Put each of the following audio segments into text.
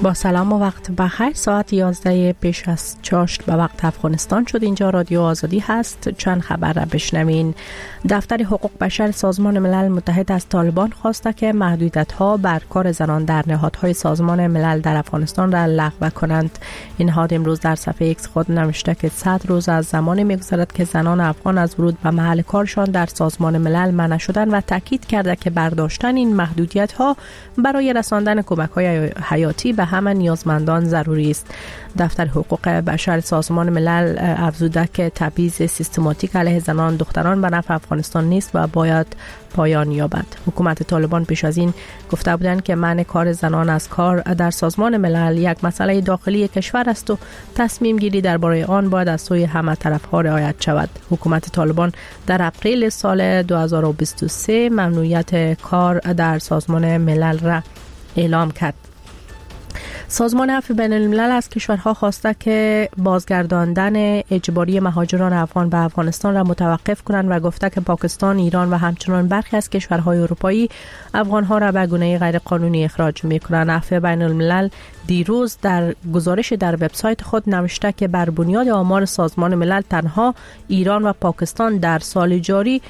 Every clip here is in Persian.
با سلام و وقت بخیر. ساعت 11 پیش از چاشت به وقت افغانستان شد. اینجا رادیو آزادی هست. چند خبر را بشنوین. دفتر حقوق بشر سازمان ملل متحد از طالبان خواسته که محدودیت‌ها بر کار زنان در نهادهای سازمان ملل در افغانستان را لغو کنند. این نهاد امروز در صفحه ایکس خود نوشته که 100 روز از زمانی می‌گذرد که زنان افغان از ورود به محل کارشان در سازمان ملل منع شدند و تاکید کرده که برداشتن این محدودیت‌ها برای رساندن کمک‌های حیاتی به همه نیازمندان ضروری است. دفتر حقوق بشر سازمان ملل افزوده که تبعیض سیستماتیک علیه زنان و دختران به نفع افغانستان نیست و باید پایان یابد. حکومت طالبان پیش از این گفته بودند که منع کار زنان از کار در سازمان ملل یک مسئله داخلی کشور است و تصمیم گیری درباره آن باید از سوی همه طرف‌ها رعایت شود. حکومت طالبان در اپریل سال 2023 ممنوعیت کار در سازمان ملل را اعلام کرد. سازمان عفو بین الملل از کشورها خواسته که بازگرداندن اجباری مهاجران افغان به افغانستان را متوقف کنند و گفته که پاکستان، ایران و همچنین برخی از کشورهای اروپایی افغانها را به گونه غیر قانونی اخراج می‌کنند. عفو بین الملل دیروز در گزارش در وبسایت خود نوشته که بر بنیاد آمار سازمان ملل تنها ایران و پاکستان در سال جاری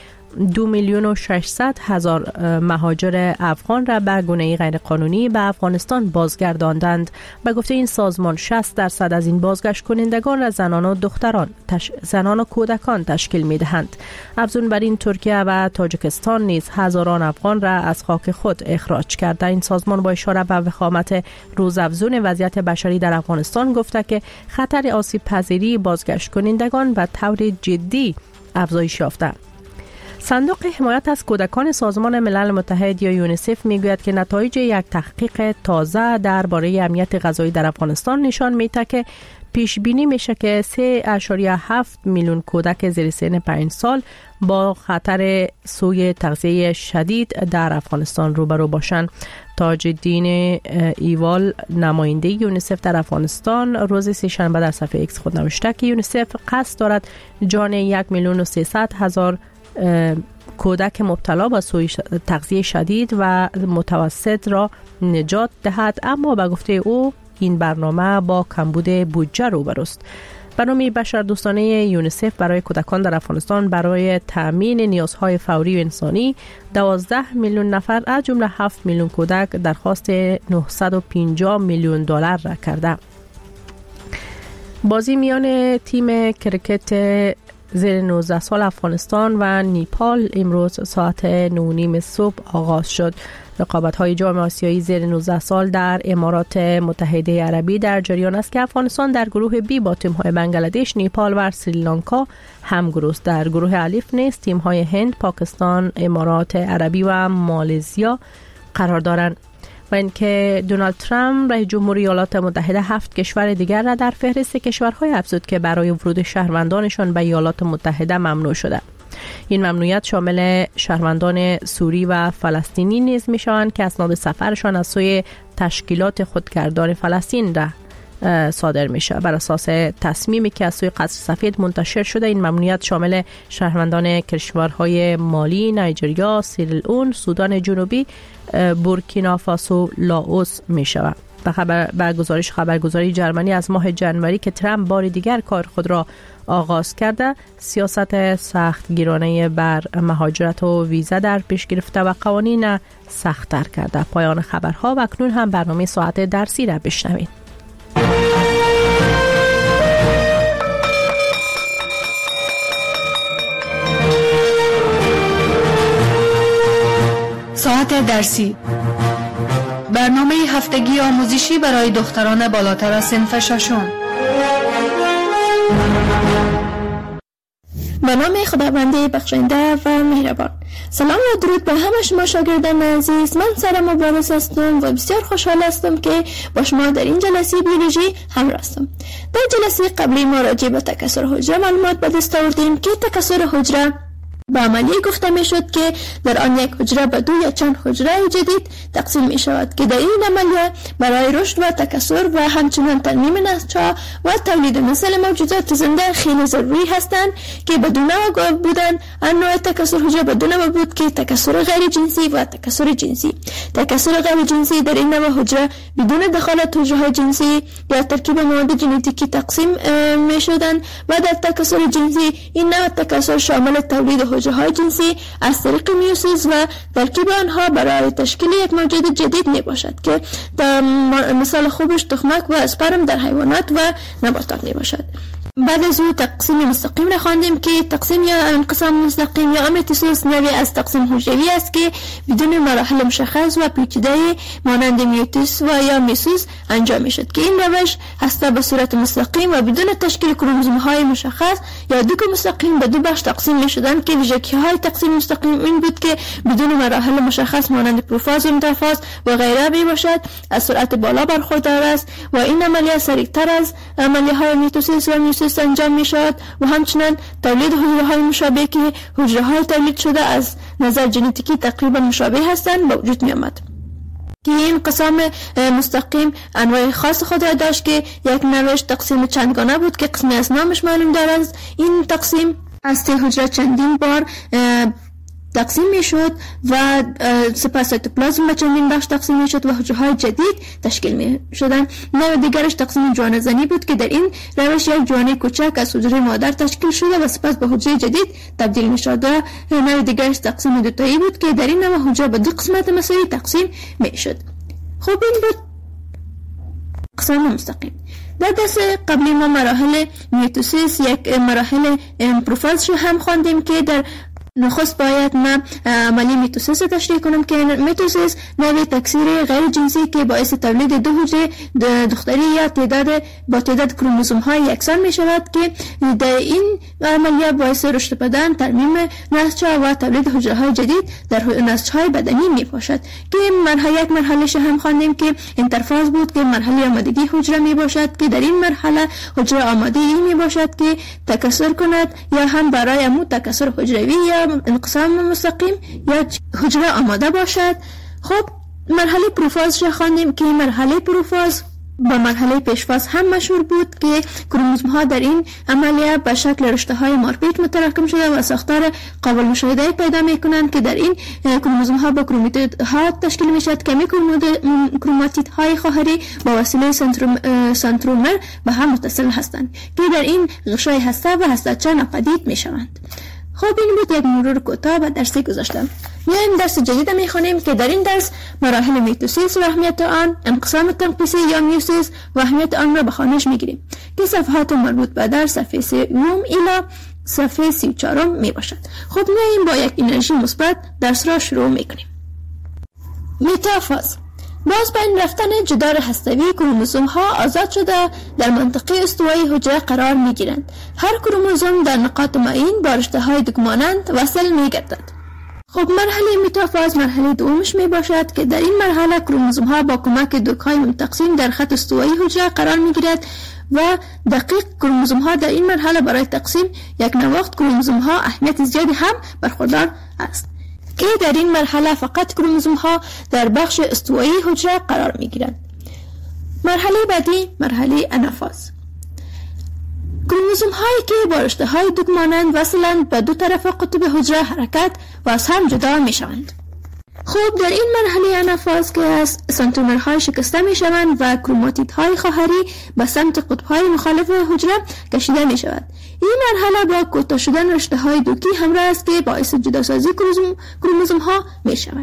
2,600,000 مهاجر افغان را به گونه غیر قانونی به افغانستان بازگرداندند. به گفته این سازمان 60% از این بازگشت کنندگان را زنان و دختران، زنان و کودکان تشکیل می دهند. افزون بر این ترکیه و تاجیکستان نیز هزاران افغان را از خاک خود اخراج کرده. این سازمان با اشاره به وخامت روزافزون وضعیت بشری در افغانستان گفته که خطر آسیب پذیری بازگشت کنندگان به طور جدی افزایش یافته. صندوق حمایت از کودکان سازمان ملل متحد یا یونیسف میگوید که نتایج یک تحقیق تازه درباره امنیت غذایی در افغانستان نشان میده که پیش بینی میشه که 3.7 میلیون کودک زیر سن 5 سال با خطر سوء تغذیه شدید در افغانستان روبرو باشند. تاج الدین ایوال نماینده یونیسف در افغانستان روز سه‌شنبه در صفحه ایکس خود نوشته که یونیسف قصد دارد جان 1,300,000 کودک مبتلا به سوء تغذیه شدید و متوسط را نجات دهد، اما به گفته او این برنامه با کمبود بودجه روبروست. برنامه بشردوستانه یونیسف برای کودکان در افغانستان برای تامین نیازهای فوری و انسانی 12 میلیون نفر از جمله 7 میلیون کودک درخواست 950 میلیون دلار را کرده. بازی میان تیم کرکت زیر 19 سال افغانستان و نیپال امروز ساعت 9:30 صبح آغاز شد. رقابت‌های جام آسیایی زیر 19 سال در امارات متحده عربی در جریان است که افغانستان در گروه بی با تیم‌های بنگلادش، نیپال و سریلانکا همگروه است. در گروه الف نیز تیم‌های هند، پاکستان، امارات عربی و مالزیا قرار دارند. و اینکه دونالد ترامپ رئیس جمهور ایالات متحده 7 کشور دیگر را در فهرست کشورهای افزود که برای ورود شهروندانشان به ایالات متحده ممنوع شده. این ممنوعیت شامل شهروندان سوری و فلسطینی نیز میشوند که اسناد سفرشان از سوی تشکیلات خودگردان فلسطین را صادر میشه. بر اساس تصمیمی که از سوی قصر سفید منتشر شده، این ممنوعیت شامل شهروندان کشورهای مالی، نایجریا، سیرالئون، سودان جنوبی، بورکینافاسو، لاوس می شود. به گزارش خبرگزاری جرمنی از ماه جنوری که ترامپ بار دیگر کار خود را آغاز کرده، سیاست سخت گیرانه بر مهاجرت و ویزا در پیش گرفته و قوانین سخت‌تر کرده. پایان خبرها و اکنون هم برنامه ساعت درسی را بشنوید. ساعت درسی، برنامه هفتگی آموزشی برای دختران بالاتر از صنف ششم. به نام خداوند بخشنده و مهربان. سلام و درود به همه شما شاگردان عزیز. من سارا مبارز هستم و بسیار خوشحال هستم که با شما در این جلسه بیولوژی همراه هستم. در جلسه قبلی ما راجع به تکثر حجره معلومات به دست آوردیم که تکثر حجره به عملیه گفته می شد که در آن یک حجره به 2 یا چند حجره جدید تقسیم می شود که در این عملیه برای رشد و تکثر و همچنین ترمیم نسل‌ها و تولید نسل موجودات زنده خیلی ضروری هستند که بدون بودن انواع تکثر حجره بدون بود که تکثر غیر جنسی و تکثر جنسی. تکثر غیر جنسی در این نوع حجره بدون دخالت حجره جنسی یا ترکیب مواد ژنتیکی تقسیم می شدند و در تکثر جنسی این نوع تکثر شامل تولید حجره جنسی از طریق میوسیس و ترکیب آنها برای تشکیل یک موجود جدید می باشد که مثال خوبش تخمک و اسپرم در حیوانات و نباتات می باشد. بعد از او تقسیم مستقیم را خواندیم که تقسیم یا انقسام مستقیم یا میتوسیس نوعی از تقسیم حجروی است که بدون مراحل مشخص و پیچیده مانند میوسیس و یا میسوس انجام می شد که این روش هسته به صورت مستقیم و بدون تشکیل کروموزوم های مشخص یا دوک مستقیم به 2 بخش تقسیم می شدند که ویژگی های تقسیم مستقیم این بود که بدون مراحل مشخص مانند پروفاز و متافاز و غیره می باشد، از سرعت بالا برخوردار است و این عملیه سریعتر از عملیه های میتوسیس و میوسیس انجام می شود و همچنین تولید حجره های مشابه که حجره های تولید شده از نظر ژنتیکی تقریبا مشابه هستند به وجود می آمد. که این انقسام مستقیم انواع خاص خود را داشت که یک نوعش تقسیم چندگانه بود که قسمی از نامش معلوم دارد. این تقسیم از حجره چندین بار تقسیم می شد و سپس سایتوپلازم به چندین بخش تقسیم می شد و حجره های جدید تشکیل می شدن. نوع دیگرش تقسیم جوانه زنی بود که در این روش یک جوانه کوچک از حجره مادر تشکیل شده و سپس به حجره جدید تبدیل می شد. نوع دیگرش تقسیم دوتایی بود که در این نوع حجره به 2 قسمت مساوی تقسیم می شد. خب این بود اقسام مستقیم. در دست قبلی ما مراحل میتوسیس یک مراحل پروفاز هم خواندیم که در نخست باید من عملی میتوسیس تشریح کنم که میتوسیس نوع تکثیر غیر جنسی که باعث تولید 2 حجره دختری یا با تعداد کروموزوم های یکسان می شود که در این عملیه باعث رشد بدن، ترمیم نسل‌ها و تولید حجره های جدید در نسل‌های بدنی می باشد که یک مرحله هم خواندیم که انترفاز بود که مرحله آمادگی حجره می باشد که در این مرحله حجره آماده می باشد که تکثر کند یا هم برای امو تکثر حجروی یا انقسام مستقیم یا حجره آماده باشد. خب مرحله پروفاز را خواندیم که مرحله پروفاز با مرحله پیشفاز هم مشهور بود که کروموزوم ها در این عملیه به شکل رشته های مارپیچ متراکم شده و ساختار قابل مشاهده پیدا می کنند که در این کروموزوم ها با کروماتید ها تشکیل می شود که کروماتید های خواهری با وسیله سنترومر به هم متصل هستند که در این غشای هسته و هسته‌چه ناپدید می شوند. خب این بود یک مرور کوتاه به درسی گذاشتم. میایم درس جدید میخونیم که در این درس مراحل میتوسیس و اهمیت آن، انقسام تنقیصی یا میوسیس و اهمیت آن را به خوانش میگیریم که صفحات مربوط به در صفحه 3 الی صفحه 34 می باشد. خب میایم با یک انرژی مثبت درس را شروع میکنیم. میتافاز باز با این رفتن جدار هسته‌ای کروموزوم ها آزاد شده در منطقه استوایی حجره قرار می گیرند. هر کروموزوم در نقاط معین با رشته های دوگمانند وصل می گردد. خب مرحله میتافاز مرحله دومش می باشد که در این مرحله کروموزوم ها با کمک دوک های متقسیم در خط استوایی حجره قرار می گیرد و دقیق کروموزوم ها در این مرحله برای تقسیم یک نواخت کروموزوم ها اهمیت زیادی هم برخوردار است که در این مرحله فقط کروموزوم ها در بخش استوایی حجره قرار می گیرند. مرحله بعدی مرحله انافاز. کروموزوم هایی که با رشته های دوک مانند وصلند به 2 طرف قطب حجره حرکت و از هم جدا می شوند. خب در این مرحله انافاز که از سنترومرهای شکسته می شوند و کروماتیدهای خواهری به سمت قطبهای مخالف حجره کشیده می شود. این مرحله با کوتاه شدن رشته های دوکی همراه است که باعث جداسازی کروموزوم ها می شود.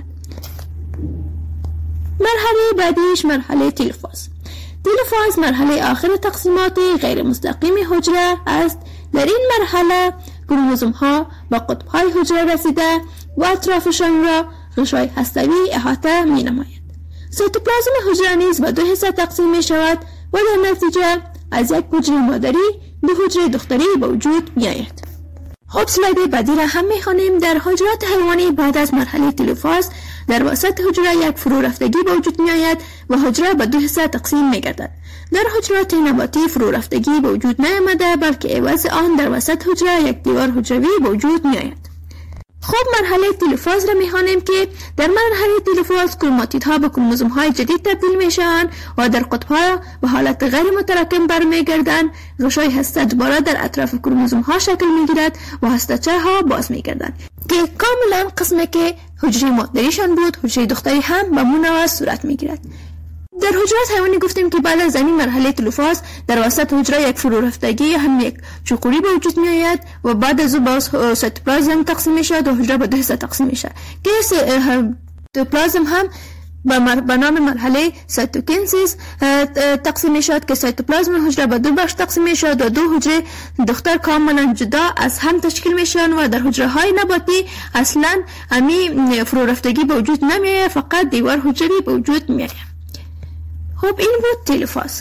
مرحله بعدیش مرحله تلفاز. تلفاز مرحله آخر تقسیمات غیر مستقیم حجره است. در این مرحله کروموزوم ها با قطبهای حجره رسیده و اطرافشان را غشای هسته‌ای احاطه می نماید. سایتوپلازم حجره نیز به 2 حصه تقسیم می شود و در نتیجه از یک حجره مادری 2 حجره دختری به وجود می آید. خب سلاید بعدی را هم می خوانیم. در حجرات حیوانی بعد از مرحله تلفاز در وسط حجره یک فرو رفتگی به وجود می آید و حجره به 2 حصه تقسیم می گردد. در حجرات نباتی فرو رفتگی به وجود نیامده بلکه عوض آن در وسط حجره یک دیوار حجروی به وجود می آید. خب مرحله تلوفاز را می‌خوانیم که در مرحله تلوفاز کروماتیدها به کروموزوم‌های جدید تبدیل میشن و در قطب‌ها به حالت غیر متراکم برمیگردند. غشای هسته دوباره در اطراف کروموزوم‌ها شکل میگیرد و هسته‌چه‌ها باز میگردند که کاملا قسمی که حجره مادریشان بود حجره دختری هم به مونوه صورت میگیرد. در حجرات حیوانی گفتیم که بعد از این مرحله تلوفاز در وسط حجره یک فرو رفتگی هم یک چوقوری به وجود می آید و بعد از او باز سایتوپلازم تقسیم می شود و حجره به 2 حصه تقسیم می شود که سایتوپلازم هم به نام مرحله سایتوکینسیس تقسیم می شود که سایتوپلازم حجره به 2 بخش تقسیم می شود و 2 حجره دختر کاملا جدا از هم تشکیل می شوند و در حجره های نباتی اصلا امی فرو رفتگی به وجود نمی آید، فقط دیوار حجری به وجود می آید. خب این بود تلوفاز.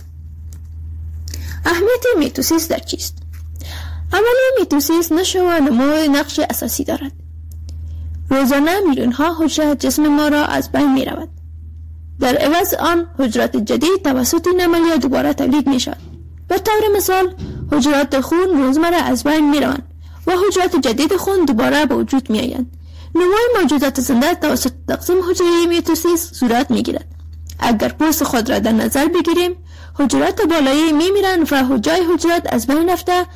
اهمیت میتوسیس در چیست؟ عملیه میتوسیس نشو و نمو نقش اساسی دارد. روزانه میلیون ها حجره جسم ما را از بین می رود. در عوض آن حجرات جدید توسط این عملیه دوباره تولید می شود. به طور مثال حجرات خون روزمره از بین می روند و حجرات جدید خون دوباره به وجود می آیند. نمو موجودات زنده توسط تقسیم حجره میتوسیس صورت می گیرد. اگر پوست خود را در نظر بگیریم حجرات بالایی می میرند و جای حجرات از بین رفته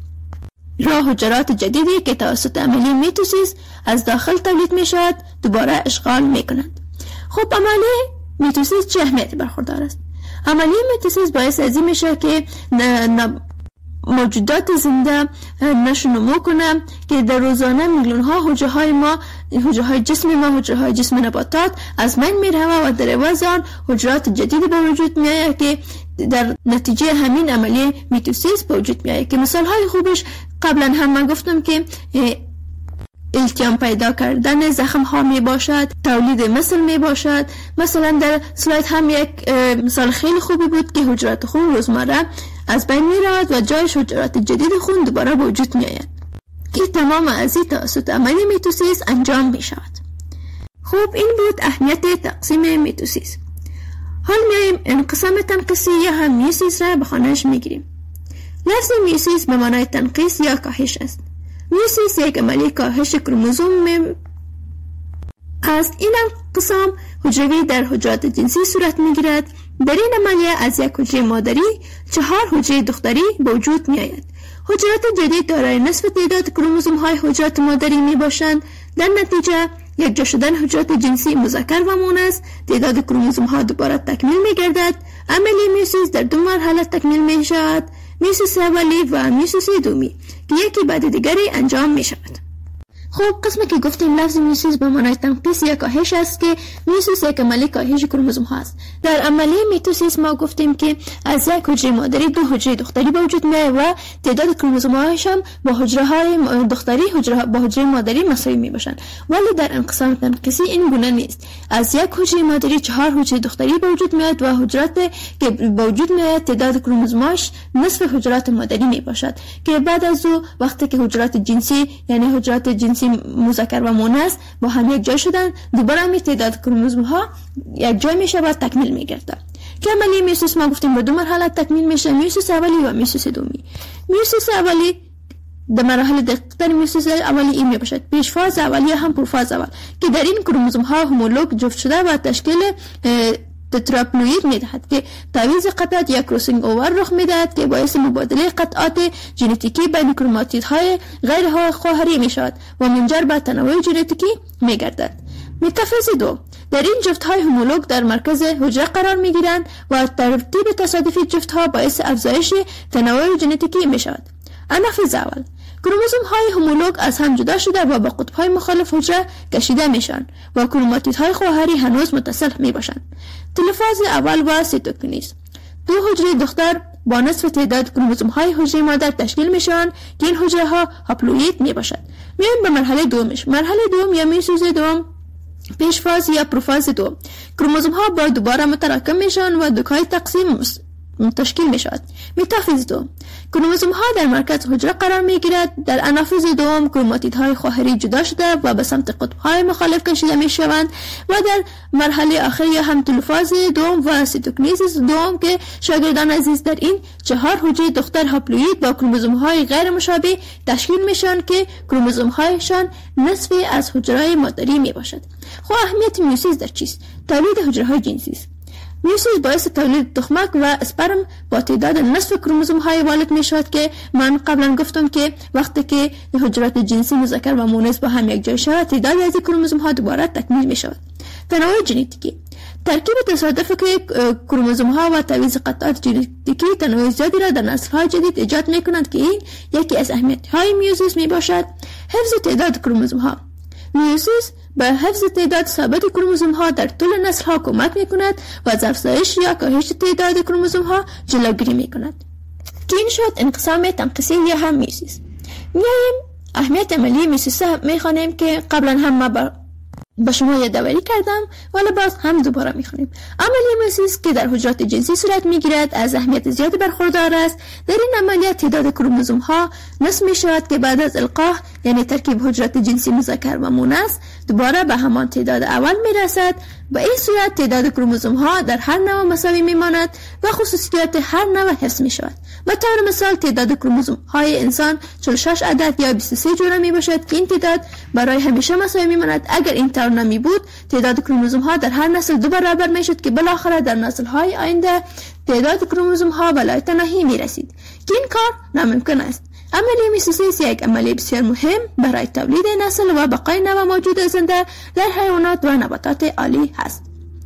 را حجرات جدیدی که توسط عملیه میتوسیس از داخل تولید می شود دوباره اشغال می کنند. خب عملیه میتوسیس چه اهمیتی برخوردار است؟ عملیه میتوسیس باعث از این می شود که موجودات زنده نشو نمو کنند که در روزانه میلیون ها حجره های ما، حجره های جسم ما، حجره های جسم نباتات از بین می روند و در عوض آن حجرات جدیدی به وجود می آید که در نتیجه همین عملیه میتوسیس به وجود می آید که مثال های خوبش قبلا هم من گفتم که التیام پیدا کردن زخم ها می باشد، تولید مثل می باشد. مثلا در سلاید هم یک مثال خیلی خوبی بود که حجرات خون روزمره از بین می رود و جایش حجرات جدید خون دوباره به وجود می آید که تمام از این توسط عملیه میتوسیس انجام می شود. خوب این بود اهمیت تقسیم میتوسیس. حال میایم انقسام تنقیسی یا هم میوسیس را به خانهش میگیریم. لفظ میوسیس به معنای تنقیس یا کاهش است. میوسیس یک عملیه کاهش کروموزوم است. این انقسام حجروی در حجرات جنسی صورت میگیرد. در این عملیه از یک حجره مادری 4 حجره دختری به وجود می آید. حجرات جدید دارای نصف تعداد کروموزوم های حجرات مادری می باشند. در نتیجه یک جا شدن حجرات جنسی مذکر و مؤنث تعداد کروموزوم ها دوباره تکمیل می گردد. عملیه میوسیس در 2 مرحله تکمیل می شود: میوسیس اولی و میوسیس دومی که یکی بعد دیگری انجام می شود. خب قسمی که گفتیم لفظ میوسیس به معنای تنقیس یا کاهش است که میوسیس یک عملیه کاهش کروموزوم ها است. در عملیه میتوسیس ما گفتیم که از یک حجره مادری 2 حجره دختری به وجود میاد و تعداد کروموزوم هایش هم با حجره های دختری با حجره مادری مساوی می باشند. ولی در انقسام تنقیسی این گونه نیست. از یک حجره مادری 4 حجره دختری به وجود میاد و حجرات که به وجود میاد تعداد کروموزوماش نصف حجرات مادری می باشد که بعد از او وقتی که حجرات جنسی یعنی حجرات جنسی مذکر و مؤنث با هم یک جای شدن دوباره می تعداد کروموزوم ها یک جای می شود تکمیل می گردد. که عملیه میوسیس ما گفتیم به 2 مرحله تکمیل میشه: میوسیس اولی و میوسیس دومی. میوسیس اولی در مراحل دقیق‌تر میوسیس اولی این می باشد: پیش فاز اولی هم پروفاز اول که در این کروموزوم ها همولوگ جفت شده و تشکیل تتراپلوید می دهد که تعویض قطعات یا کروسینگ اوور رخ می دهد که باعث مبادله قطعات ژنتیکی بین کروماتیدهای غیر خواهری می شود و منجر به تنوع ژنتیکی می گردد. متافیز 2: در این جفت های همولوگ در مرکز حجره قرار می گیرند و ترتیب تصادفی جفت ها باعث افزایش تنوع ژنتیکی می شود. انافیز اول: کروموزوم های همولوگ از هم جدا شده و با قطب های مخالف حجره کشیده میشن و کروماتیدهای خواهری هنوز متصل می باشند. تلوفاز اول و سیتوکینیز: 2 حجره دختر با نصف تعداد کروموزوم های حجره مادر تشکیل میشن که این حجره ها هاپلوئید می باشد. میایم به مرحله دومش. مرحله دوم یا میوسیس دوم، پیش فاز یا پروفاز 2: کروموزوم ها با دوباره متراکم میشن و دوکای تقسیم تشکیل می شود. میتافیز دوم، کروموزوم ها در مرکز حجره قرار می گیرد. در آنافیز دوم کروماتیدهای خواهری جدا شده و به سمت قطب های مخالف کشیده می شوند و در مرحله آخری هم تلوفاز دوم و سیتوکنیزیس دوم که شاگردان عزیز در این 4 حجره دختر هاپلوئید با کروموزوم های غیر مشابه تشکیل می شوند که کروموزوم هایشان نصفی از حجره مادری می باشد. خب اهمیت میوسیس در چیست؟ تولید حجره های جنسی است. میوسیس باعث تولید تخمک و اسپرم با تعداد نصف کروموزوم های والد می شود که من قبلا گفتم که وقتی که حجرات جنسی مذکر و مؤنث با هم یک جای شود تعداد از کروموزوم ها دوباره تکمیل می شود. تنوع ژنتیکی، ترکیب تصادفی که کروموزوم ها و تعویض قطعات ژنتیکی تنوع زیادی را در نسل های جدید ایجاد می کنند که این یکی از اهمیت های میوسیس می باشد. حفظ تعداد کروموزوم ها، میوسیس به حفظ تعداد ثابت کروموزوم ها در طول نسل ها کمک می کند و از افزایش یا کاهش تعداد کروموزوم ها جلوگیری می کند. که این شد انقسام تنقیصی یا هم میوسیس. میایم اهمیت عملی میوسیس می خوانیم که قبلا هم ما با شما یادآوری کردم ولی باز هم دوباره میخونیم. عملیه میوسیس که در حجرات جنسی صورت میگیرد از اهمیت زیادی برخوردار است. در این عملیات تعداد کروموزوم ها نصف می شود که بعد از القاح یعنی ترکیب حجرات جنسی مذکر و مؤنث دوباره به همان تعداد اول میرسد. به این صورت تعداد کروموزوم ها در هر نوع مساوی میماند و خصوصیات هر نوع حفظ می شود. به طور مثال تعداد کروموزوم های انسان 46 عدد یا 23 جوره می باشد که این تعداد برای همیشه مساوی میماند. اگر این طور نمی بود تعداد کروموزوم ها در هر نسل 2 برابر می شد که بالاخره در نسل های آینده تعداد کروموزوم ها بالای تناهی می رسید که این کار ناممکن است. عملیه میوسیس یک عملیه بسیار مهم برای تولید نسل و بقای نوع موجود زنده در حیوانات و نباتات عالی هست.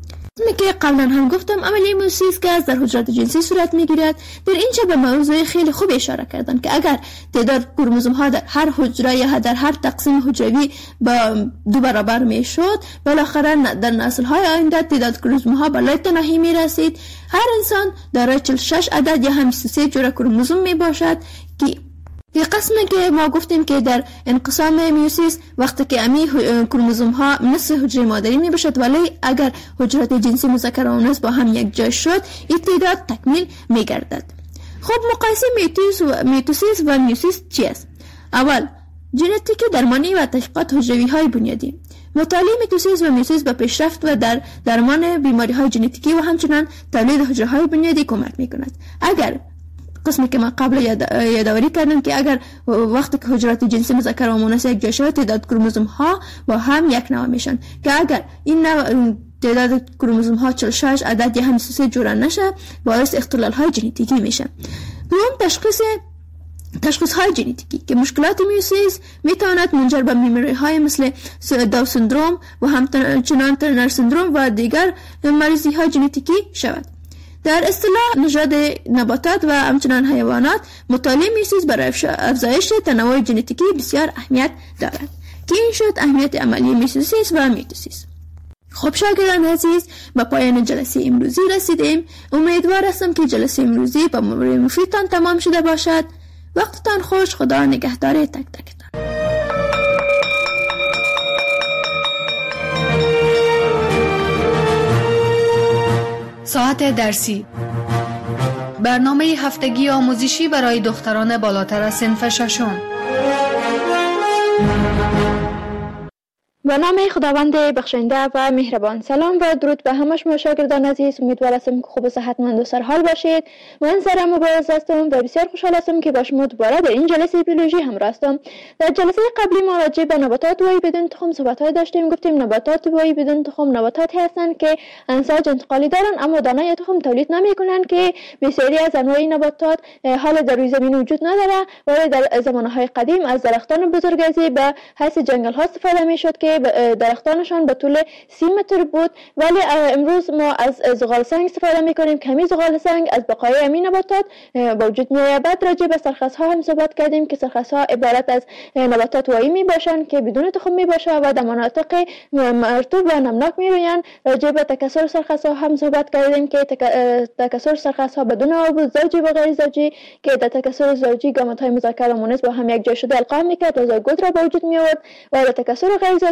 که قبلا هم گفتم عملیه میوسیس که در حجرات جنسی صورت میگیرد. در اینجا به موضوع خیلی خوب اشاره کردن که اگر تعداد کروموزوم ها در هر حجره یا در هر تقسیم حجروی با 2 برابر میشد بالاخره در نسل های آینده تعداد کروموزوم ها بالای تناهی میرسید. هر انسان دارای 46 عدد یا هم 23 جوره کروموزوم می باشد که یه قسمی که ما گفتیم که در انقسام میوسیس وقتی که امی کروموزوم ها نصف حجره مادری می باشد ولی اگر حجرات جنسی مذکر و مؤنث با هم یک جای شد این تعداد تکمیل می گردد. خب مقایسه میتوسیس و میوسیس چی است؟ اول ژنتیک درمانی و تحقیقات حجروی های بنیادی. مطالعه میتوسیس و میوسیس به پیشرفت و در درمان بیماری های ژنتیکی و همچنین تولید حجره های بنیادی کمک می کند. اگر قسمی که من قبل یادآوری کردم که اگر وقتی که حجرات جنسی مذکر و مؤنث یک جای شود تعداد کروموزوم ها با هم یک نوع میشن که اگر این نوع تعداد کروموزوم ها 46 عدد یا هم 23 جوره نشه باعث اختلال های ژنتیکی میشه. دوم تشخیص های ژنتیکی که مشکلات میوسیس میتواند منجر به بیماری های مثل داون سندروم و همچنان ترنر سندروم و دیگر مریضی های ژنتیکی شود. در اصطلاح نژاد نباتات و همچنان حیوانات مطالعه میوسیس برای افزایش تنوع ژنتیکی بسیار اهمیت دارد که این شد اهمیت عملی میوسیس و میتوسیس. خب شاگردان عزیز به پایان جلسه امروزی رسیدیم. امیدوار هستم که جلسه امروزی با مفیدتان تمام شده باشد. وقتتان خوش. خدا نگهدار تک تکتان. ساعت درسی، برنامه هفتگی آموزشی برای دختران بالاتر از صنف ششم. به نام خداوند بخشنده و مهربان. سلام و درود به همه شما شاگردان عزیز. امیدوار هستم که خوب و صحتمند و سرحال باشید. من سارا مبارز هستم و بسیار خوشحال هستم که با شما دوباره در این جلسه بیولوژی همراه هستم. در جلسه قبلی ما راجع به نباتات وایی بدون تخم صحبت‌های داشتیم. گفتیم نباتات وایی بدون تخم نباتاتی هستند که انساج انتقالی دارند اما دانه تخم تولید نمی‌کنند که بسیاری از انواع نباتات حال در روی زمین وجود نداره. ولی در زمانهای قدیم از درختان بزرگسالی به حیث جنگل‌ها استفاده می‌شد که درختانشان به طول 30 متر بود. ولی امروز ما از زغال سنگ استفاده میکنیم. کمی زغال سنگ از بقایای همین نباتات با وجود میآید. بعد راجع به سرخس‌ها هم صحبت کردیم که سرخس‌ها عبارت از نباتات وایی میباشند که بدون تخم میباشند و در مناطق مرطوب و نمناک میرویند. راجع به تکثر سرخس‌ها هم صحبت کردیم که تکثر سرخس‌ها بدون آب زوجی و غیر زوجی که در تکثر زوجی گامت‌های مذکر و مؤنث با هم یک جای شده القا میکرد و زایگوت را به وجود میآورد و در تکثر غیر زوجی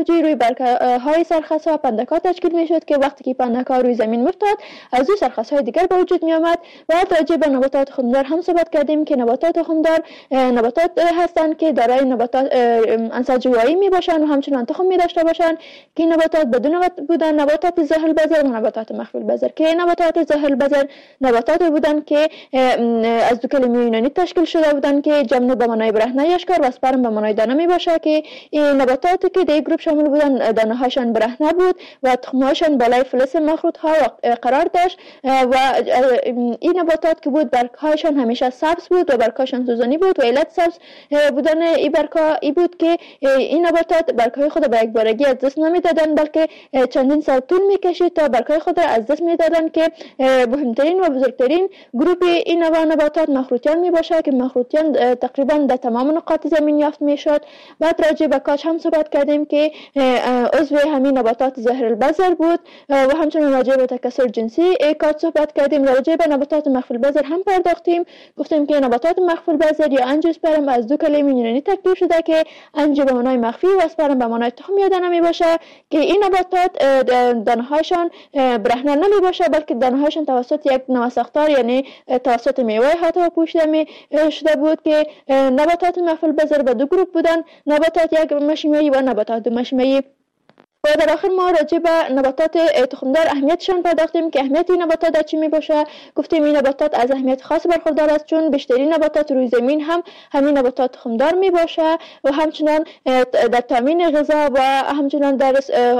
انرژی روی برگ‌های سرخس‌ها پندک‌ها تشکیل می‌شد که وقتی که پندک‌ها روی زمین می‌افتاد از او سرخس‌های دیگر به وجود می‌آمد. و راجع به نباتات تخمدار هم صحبت کردیم که نباتات تخمدار نباتات هستند که دارای نباتات انسجوایی میباشند و همچنان تخم می‌داشته باشند که این نباتات بدون بودن نباتات ظاهر البذر و نباتات مخفی البذر که نباتات ظاهر البذر نباتات بودند که از دو کلمه یونانی تشکیل شده بودند که جمع به معنای برهنه اشکار و اسپرم به معنای دانه میباشه که این نباتاتی که در گروه شامل بودند دانه هاشان برهنه بود و تخم هاشان بالای فلز مخروط ها قرار داشت و این نباتات که بود برگ هاشان همیشه سبز بود و برگ هاشان سوزانی بود و علت سبز بودن این برگ ها ای بود که این نباتات برگ های خود به یک بارگی از دست نمیدادند بلکه چندین سال طول میکشید تا برگ های خود از دست میدادند که مهمترین و بزرگترین گروه این نوع نباتات مخروطیان میباشه که مخروطیان تقریبا در تمام نقاط زمین یافت میشد. بعد راجع به کاج هم صحبت کردیم که عضو همین نباتات ظاهر البذر بود و همچنین راجع به تکثر جنسی کاج صحبت کردیم. راجع به نباتات مخفی البذر هم پرداختیم، گفتیم که نباتات مخفی البذر یا انژیوسپرم از دو کلمه یونانی ترکیب شده که انژیو به معنای مخفی و اسپرم به معنای تخم یا دانه میباشه که این نباتات دانه هاشان برهنه نمی باشه بلکه دانه هاشان توسط یک نوع ساختار یعنی توسط میوه حتی پوشیده می شده بود که نباتات مخفی البذر به دو گروه بودن، نباتات یک مشیمه‌ای و نباتات دو مشیمه‌ای. و در آخر ما راجع به نباتات تخمدار اهمیتشان پرداختیم که اهمیت این نباتات در چی می باشه. گفتیم این نباتات از اهمیت خاص برخوردار است چون بیشترین نباتات روی زمین هم همین نباتات تخمدار می باشه و همچنان در تامین غذا و همچنان در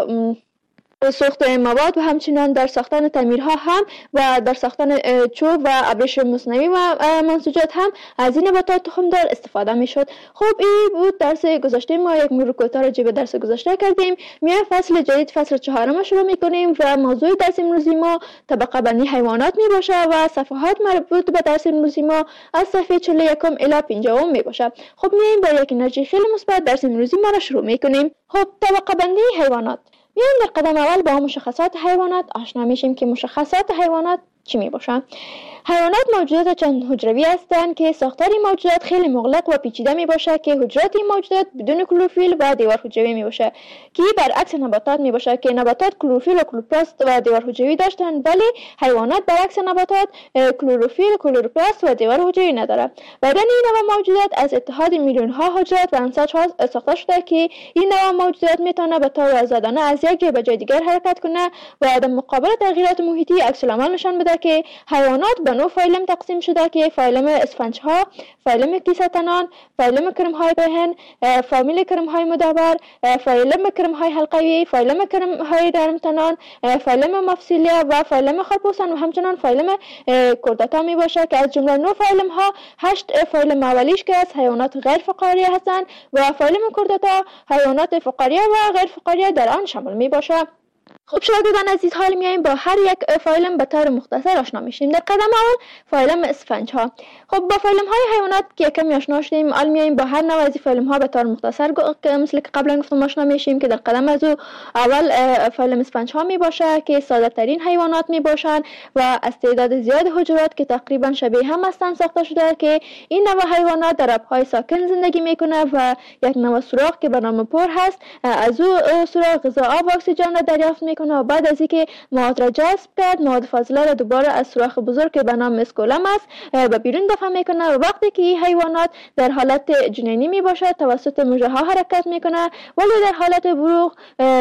ساخت مواد و همچنان در ساختن تعمیرها هم و در ساختن چوب و ابریشم مصنوعی و منسوجات هم از این نباتات تخمدار استفاده می شد. خب این بود درس گذشته ما، یک مرور کوتاه راجع به درس گذشته کردیم. میایم فصل جدید، فصل 4 شروع می کنیم و موضوع درس امروزی ما طبقه بندی حیوانات می باشه و صفحات مربوط به درس امروزی ما از صفحه 41 الی 50 می باشه. خب میایم با یک انرژی خیلی مثبت درس امروزی ما را شروع می کنیم. خب طبقه بندی حیوانات، میایم در قدم اول با مشخصات حیوانات آشنا میشیم که مشخصات حیوانات چی می باشن. حیوانات موجودات چند حجروی هستند که ساختار این موجودات خیلی مغلق و پیچیده می باشه که حجرات این موجودات بدون کلروفیل و دیوار حجروی می باشه که برعکس نباتات می باشه که نباتات کلروفیل و کلوروپلاست و دیوار حجروی داشتند ولی حیوانات برعکس نباتات کلروفیل، کلوروپلاست و دیوار حجروی نداره. بدن این نوع موجودات از اتحاد میلیون ها حجرات و انساجها ساخته شده که این نوع موجودات میتونه به طور آزادانه از یک جای به جای دیگر حرکت کنه و در مقابل تغییرات محیطی عکس العمل نشان بده که حیوانات به نوع فایلم تقسیم شده که فایلم اسفنج ها، فایلم کیسه‌تنان، فایلم کرم های پهن، فامیل کرم های مدور، فایلم کرم های حلقوی، فایلم کرم های درمتنان، فایلم مفصلیه و فایلم خرپوستان و همچنان فایلم کرداتا می باشه که از جمله 9 فایلم ها 8 فایلم اولیش که از حیوانات غیر فقاریه هستند و فایلم کرداتا حیوانات فقاریه و غیر فقاریه در آن شامل می باشه. خب شاگردان عزیز، حال میایم با هر یک فایلم به طور مختصر آشنا میشیم. در قدم اول فایلم اسفنج ها. خب با فایلم های حیوانات که کمی آشنا شدیم، حال میایم با هر نوع از فایلم ها به طور مختصر مثل که قبلا گفتم آشنا میشیم که در قدم از اول فایلم اسفنج ها می باشه که ساده ترین حیوانات می باشند و از تعداد زیاد حجرات که تقریبا شبیه هم هستند ساخته شده که این نوع حیوانات در آبهای ساکن زندگی میکنه و یک نوع سوراخ که به نام پر هست از او سوراخ غذا، آب و اکسیژن را دریافت میکنه و بعد از اینکه مواد را جذب کرد مواد فاضله را دوباره از سوراخ بزرگ که به نام مسکولم است به بیرون دفع میکنه و وقتی که این حیوانات در حالت جنینی می باشد توسط مژه ها حرکت میکنه ولی در حالت بلوغ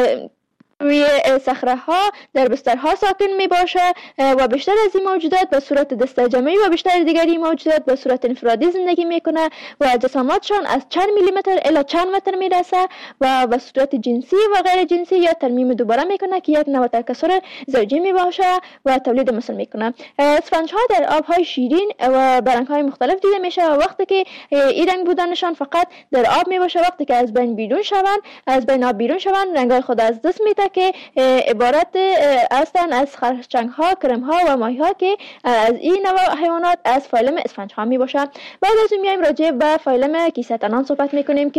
روی صخره ها در بسترها ساکن می باشه و بیشتر از این موجودات به صورت دسته جمعی و بیشتر دیگری موجودات به صورت انفرادی زندگی میکنه و جسامتشان از چند میلیمتر الی چند متر میرسه و به صورت جنسی و غیر جنسی یا ترمیم دوباره میکنه که یک نوع تکثر زوجی می باشه و تولید مثل میکنه. اسفنج ها در آب های شیرین و برنگ های مختلف دیده میشه و وقتی که این رنگ بودنشان فقط در آب می باشه، وقتی که از بین بیرون شوند از بین آب بیرون شوند رنگ های خود از دست میده که عبارت هستند از خرچنگ ها، کرم ها و ماهی ها که از این نوع حیوانات از فایلم اسفنج ها می باشند. بعد از اون میایم راجع به فایلم کیسه‌تنان صحبت میکنیم که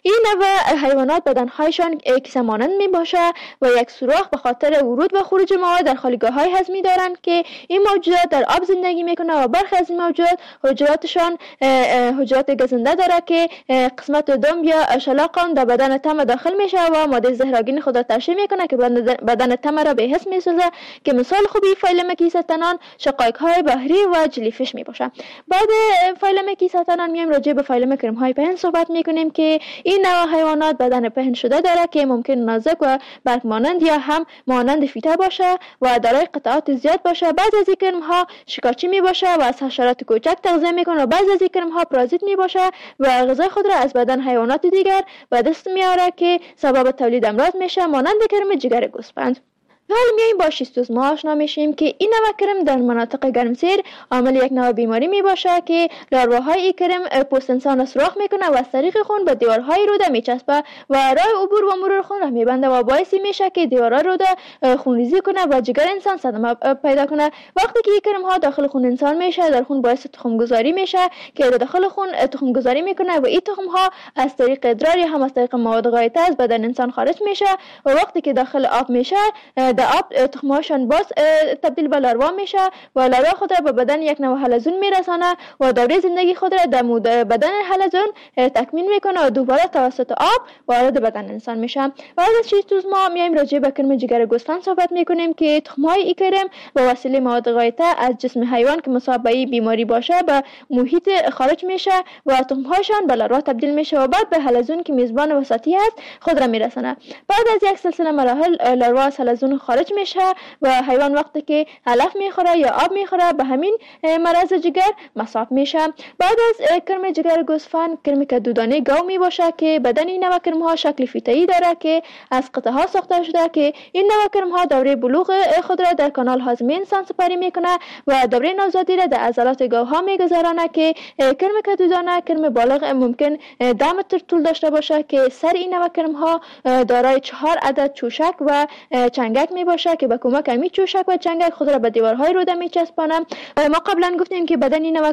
این نوع حیوانات بدنهایشان کیسه مانند می باشه و یک سوراخ به خاطر ورود و خروج مواد در خالیگاه های هضمی دارند که این موجودات در آب زندگی میکنه و برخی از این موجودات حجراتشان حجرات گزنده داره که قسمت دم یا شلاق در بدن تم داخل میشه و ماده زهرآگین خود را ترشح میکنه که بدن تم را به حس میسازه که مثال خوبی فیلم کیسه تنان، شقایق های بحری و جلیفیش می باشه. بعد فیلم کیسه تنان میایم راجع به فیلم کرم های پهن صحبت میکنیم که این نوع حیوانات بدن پهن شده داره که ممکن نازک و برگ مانند یا هم مانند فیته باشه و دارای قطعات زیاد باشه. بعضی از این کرم ها شکارچی می باشه و از حشرات کوچک تغذیه میکنه و بعضی از این کرم ها پارازیت می باشه و غذای خود را از بدن حیوانات دیگر به دست میاره که سبب تولید امراض میشه مانند کرم جگر گوسفند. حالا میایم با شیستوزما آشنا میشیم که این نوع کرم در مناطق گرمسیر عامل یک نوع بیماری می باشه که لارواهای این کرم پوست انسان را سوراخ میکنه و از طریق خون به دیوارهای روده میچسبه و راه عبور و مرور خون را میبنده و باعث میشه که دیوارهای روده خونریزی کنه و جگر انسان صدمه پیدا کنه. وقتی که این کرم ها داخل خون انسان میشه در خون باعث تخم گذاری میشه که داخل خون تخم گذاری میکنه و این تخم ها از طریق ادرار یا هم از طریق مواد غایطه از بدن انسان خارج میشه و وقتی که داخل آب میشه در آب تخمهاشان باز تبدیل به لاروا میشه و لاروا خود را به بدن یک نوع حلزون میرسانه و دوره زندگی خود را در بدن حلزون تکمیل میکنه و دوباره توسط آب وارد بدن انسان میشه. بعد از شیستوزما میایم راجع به کرم جگر گوسفند صحبت میکنیم که تخمهای این کرم با وسیله مواد غایطه از جسم حیوان که مصاب به بیماری باشه به محیط خارج میشه و تخمهاشان به لاروا تبدیل میشه و بعد به حلزون که میزبان وسطی است خود را میرسانه. بعد از یک سلسله مراحل لاروا از حلزون خارج میشه و حیوان وقتی که علف میخوره یا آب میخوره به همین مرض جگر مصاب میشه. بعد از کرم جگر گوسفند کرم کدودانه گاو می باشه که بدن این نوع کرم ها شکل فیته‌ای داره که از قطعه ها ساخته شده که این نوع کرم ها دوره بلوغ خود را در کانال هاضمه انسان سپری میکنه و دوره نوزادی را در عضلات گاو ها میگذرانه که کرم کدودانه کرم بالغ ممکن 10 متر طول داشته باشه که سر این نوع کرم ها دارای 4 عدد چوشک و چنگک می باشه که به کمک همین چوشک و چنگک خود را به دیوارهای روده میچسبانه. ما قبلا گفتیم که بدن این نوع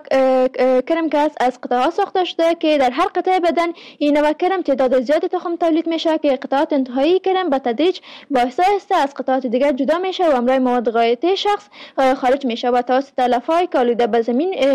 کرم که از قطعه ها ساخته شده که در هر قطعه بدن این نوع کرم تعداد زیادی تخم تولید میشه که قطعات انتهایی کرم به تدریج با آهسته از قطعات دیگر جدا میشه و همراه مواد غایطه شخص خارج میشه و توسط علفهای که آلوده به زمین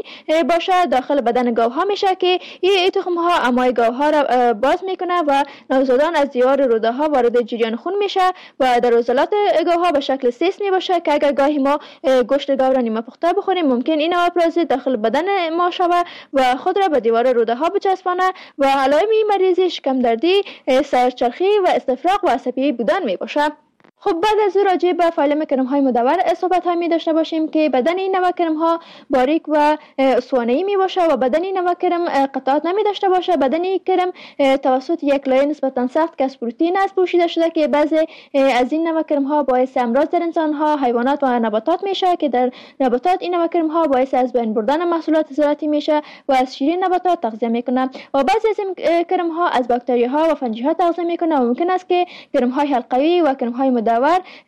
باشه داخل بدن گاوها میشه که این تخم ها امای گاوها را باز میکنه و نوزادان از دیوار روده ها وارد جریان خون میشه و در عضلات گاوها به شکل سیس می باشه که اگر گاهی ما گوشت گاو را نیمه پخته بخوریم ممکن این نوع پارازیت داخل بدن ما شوه و خود را به دیوار روده ها بچسبانه و علائم این مریضی شکم دردی، سرچرخی و استفراغ و عصبی بودن می باشه. خب بعد از راجع به فیلم کرم های مدور صحبت های می داشته باشیم که بدن این نوع کرم ها باریک و اسوانه‌ای می باشه و بدن این نوع کرم قطعات نمی داشته باشه. بدن این کرم توسط یک لایه نسبتا سخت که از پروتئین است پوشیده شده که بعضی از این نوع کرم ها باعث امراض در انسان ها، حیوانات و نباتات میشه که در نباتات این نوع کرم ها باعث از بین بردن محصولات زراعتی میشه و از شیرین نباتات تغذیه میکنه و بعضی از این کرم ها از باکتری ها و فنجی ها تغذیه میکنه و ممکن است که کرم های حلقوی و کرم های مدور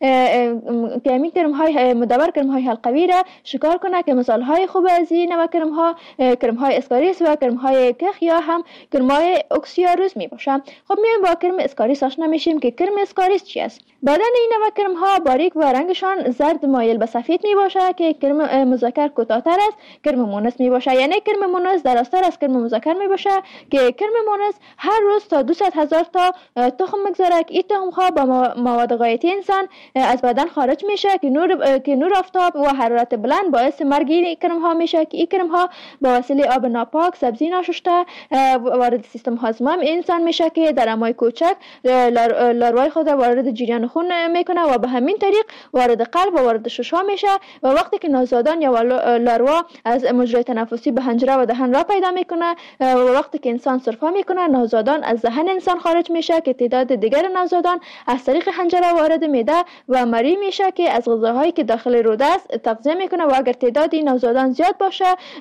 که همین کرم های مدور کرم های حلقوی را شکار کنه که مثال های خوب از این نوع کرم ها کرم های اسکاریس و کرم های کخ یا هم کرم های اکسیاروس می باشه. خب میایم با کرم اسکاریس آشنا میشیم که کرم اسکاریس چی است. بدن این نوع کرم ها باریک و رنگشان زرد مایل به سفید می باشه که کرم مذکر کوتاه‌تر است کرم مونس می باشه، یعنی کرم مونس درازتر از کرم مذکر می باشه که کرم مونس هر روز تا 200,000 تا تخم میگذاره. این تخم ها با مواد غایطی انسان از بدن خارج میشه که نور آفتاب و حرارت بلند باعث مرگ این کرم ها میشه که این کرم ها با وسیله آب ناپاک، سبزی ناشسته وارد سیستم هاضمه انسان میشه که در امای کوچک لاروای خود وارد جریان خون میکنه و به همین طریق وارد قلب و وارد ششها میشه و وقتی که نوزادان یا لاروا از مجرای تنفسی به حنجره و دهن را پیدا میکنه و وقتی که انسان سرفه میکنه نوزادان از دهن انسان خارج میشه که تعداد دیگر نوزادان از طریق حنجره وارد وارد معده و مری میشه که از غذاهایی که داخل روده است تغذیه میکنه و اگر تعداد نوزادان زیاد باشه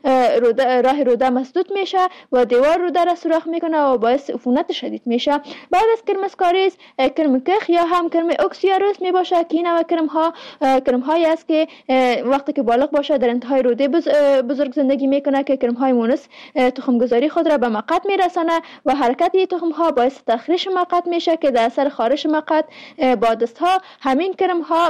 راه روده مسدود میشه و دیوار روده را سوراخ میکنه و باعث عفونت شدید میشه. بعد از کرم اسکاریس کرم کخ یا هم کرم اکسیاروس می باشه که این کرم هایی است که وقتی که بالغ باشه در انتهای روده بزرگ زندگی میکنه که کرم های مونس تخم گذاری خود را به مقعد میرسانه و حرکت این تخم ها باعث تخریش مقعد میشه که در اثر خارش مقعد با دست ها همین کرم ها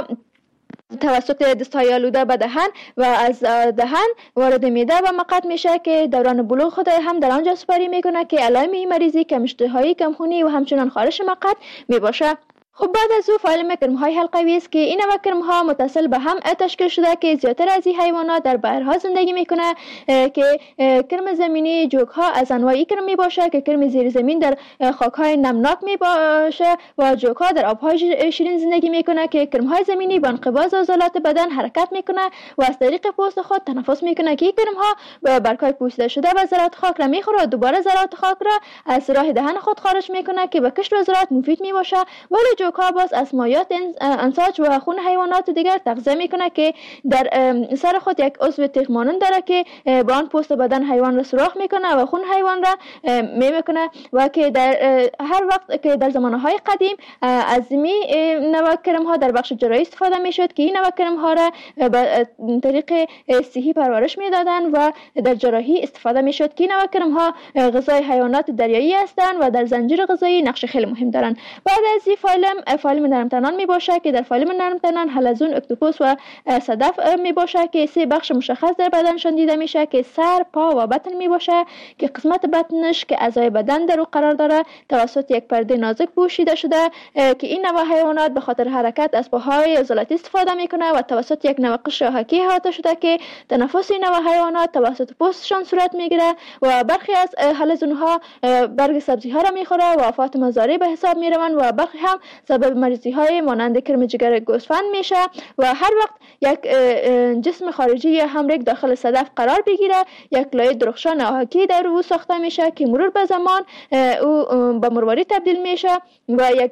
توسط دست‌های آلوده به دهن و از دهن وارد معده و مقعد میشه که دوران بلوغ خود هم در آنجا سپری میکنه که علائم این مریضی کم اشتهایی، کمخونی و همچنان خارش مقعد میباشه. خب بعد از او فایلم کرم‌های حلقوی است که این نوع کرم‌ها متصل به هم تشکیل شده که زیادتر از این حیوانات در بحرها زندگی میکنه که کرم زمینی جوک‌ها از انواع کرم میباشه که کرم زیر زمین در خاک‌های نمناک میباشه و جوک‌ها در آب‌های شیرین زندگی میکنه که کرم‌های زمینی با انقباض عضلات بدن حرکت میکنه و از طریق پوست خود تنفس میکنه که این کرم‌ها به برگ‌های پوسیده شده و ذرات خاک را میخوره و دوباره ذرات خاک را از راه دهن خود خارج میکنه که به کشت عضلات مفید میباشه. ولی جوک‌ها باز از مایات انساج و خون حیوانات دیگر تغذیه میکنه که در سر خود یک عضو تیغ مانند داره که با آن پوست بدن حیوان را سوراخ میکنه و خون حیوان را میکنه و که در هر وقت که در زمانهای قدیم از می نوع کرم ها در بخش جراحی استفاده میشد که این نوع کرم ها را به طریق صحی پرورش میدادن و در جراحی استفاده میشد که این نوع کرم ها غذای حیوانات دریایی هستند و در زنجیره غذایی نقش خیلی مهم دارند. بعد از این فایلم نرمتنان می باشه که در فایلم نرمتنان حلزون، اکتوپوس و صدف می باشه که سه بخش مشخص در بدنشان دیده میشه که سر، پا و بطن می باشه که قسمت بطنش که اعضای بدن در او قرار داره توسط یک پرده نازک پوشیده شده که این نوع حیوانات به خاطر حرکت از پاهای عضلاتی استفاده میکنه و توسط یک نوع قشر حکی احاطه شده که تنفس این نوع حیوانات توسط پوستشان صورت میگیره و برخی از حلزون ها برگ سبزی ها را میخوره و آفات مضاری به حساب میروند و برخی هم سبب مریضی های مانند کرم جگر گوسفند میشه و هر وقت یک جسم خارجی یا حمرک داخل صدف قرار بگیره یک لایه درخشان آهکی در او ساخته میشه که مرور به زمان او به مروارید تبدیل میشه و یک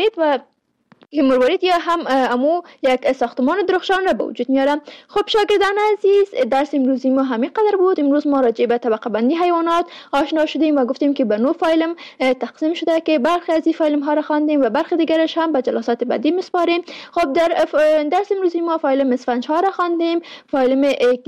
مروارید یا هم امو یک ساختمان درخشان را به وجود میاره. خب شاگردان عزیز، درس امروزی ما همین قدر بود. امروز ما راجع به طبقه بندی حیوانات آشنا شدیم و گفتیم که به 9 فایلم تقسیم شده که برخی از این فایلم ها را خواندیم و برخی دیگرش هم به جلسات بعدی میسپاریم. خب در درس امروزی ما فایلم اسفنج ها را خواندیم، فایلم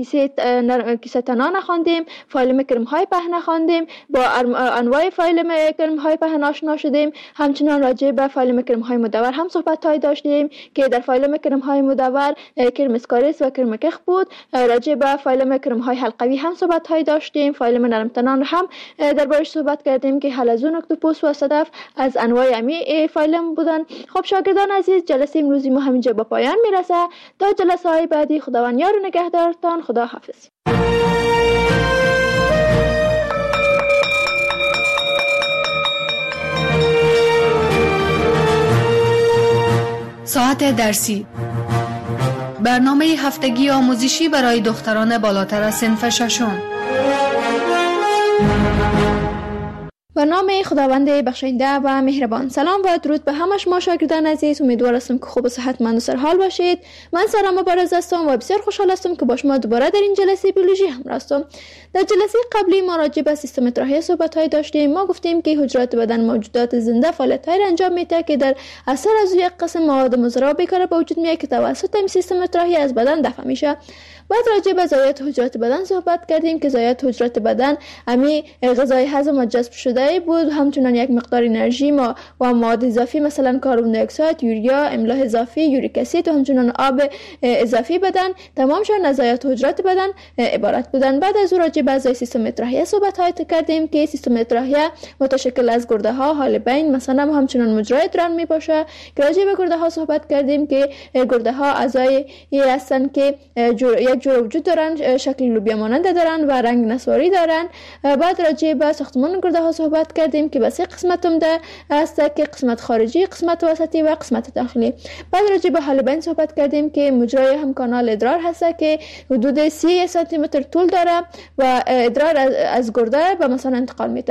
کیسه تنان خواندیم، فایلم کرم های پهن خواندیم، با انواع فایلم کرم های پهن آشنا شدیم. همچنین راجع به فایلم کرم های مدور هم صحبت داشتیم که در فایلم کرم های مدور کرم اسکاریس و کرم کخ بود. راجع به فایلم کرم های حلقوی هم صحبت های داشتیم. فایلم نرمتنان هم دربارش صحبت کردیم که حلزون، اکتوپوس و صدف از انواع امی فایلم بودن. خب شاگردان عزیز، جلسه امروزی ما همینجا به پایان میرسه. تا جلسه های بعدی خداوند یار و نگهدارتان. خدا حافظ. ساعت درسی، برنامه هفتگی آموزشی برای دختران بالاتر از صنف ششم. برنامه خداوند بخشنده و مهربان. سلام و درود به همه شما شاگردان عزیز. امیدوار هستم که خوب و صحتمند و سرحال باشید. من سارا مبارز هستم و بسیار خوشحال هستم که با شما دوباره در این جلسه بیولوژی همراه هستم. در جلسه قبلی ما راجع به سیستم اطراحی صحبت‌های داشتیم. ما گفتیم که حجرات بدن موجودات زنده فعالیت‌هایی را انجام میده که در اثر از یک قسم مواد مضر بیکار به وجود میاد که توسط این سیستم اطراحی از بدن دفع میشه. بعد راجع به ضایعات حجرات بدن صحبت کردیم که ضایعات حجرات بدن امی غذای هضم و جذب شده بود، همچنین یک مقدار انرژی و مواد اضافی مثلا کربن دی اکساید، یوریا، املاح اضافی، یوریک اسید و همچنین آب اضافی بدن تمامشون از ضایعات حجرات بدن عبارت بودن. بعد از اون راجع به اعضای سیستم اطراحیه صحبت های کردیم که سیستم اطراحیه متشکل از گرده ها، حالبین مثلا همچنین مجرای ادرار می باشه. که راجع به گرده ها صحبت کردیم که گرده ها اعضای هستند که یک جور وجود دارن، شکل لوبیا مانند دارن و رنگ نسواری دارن. بعد راجع به ساختمان گرده ها صحبت کردیم که به 3 قسمت عمده است که قسمت خارجی، قسمت وسطی و قسمت داخلی. بعد راجع به حالبین صحبت کردیم که مجرای هم کانال ادرار هست که حدود 30 سانتی متر طول داره و ادرار از گرده به مثلا انتقال میده.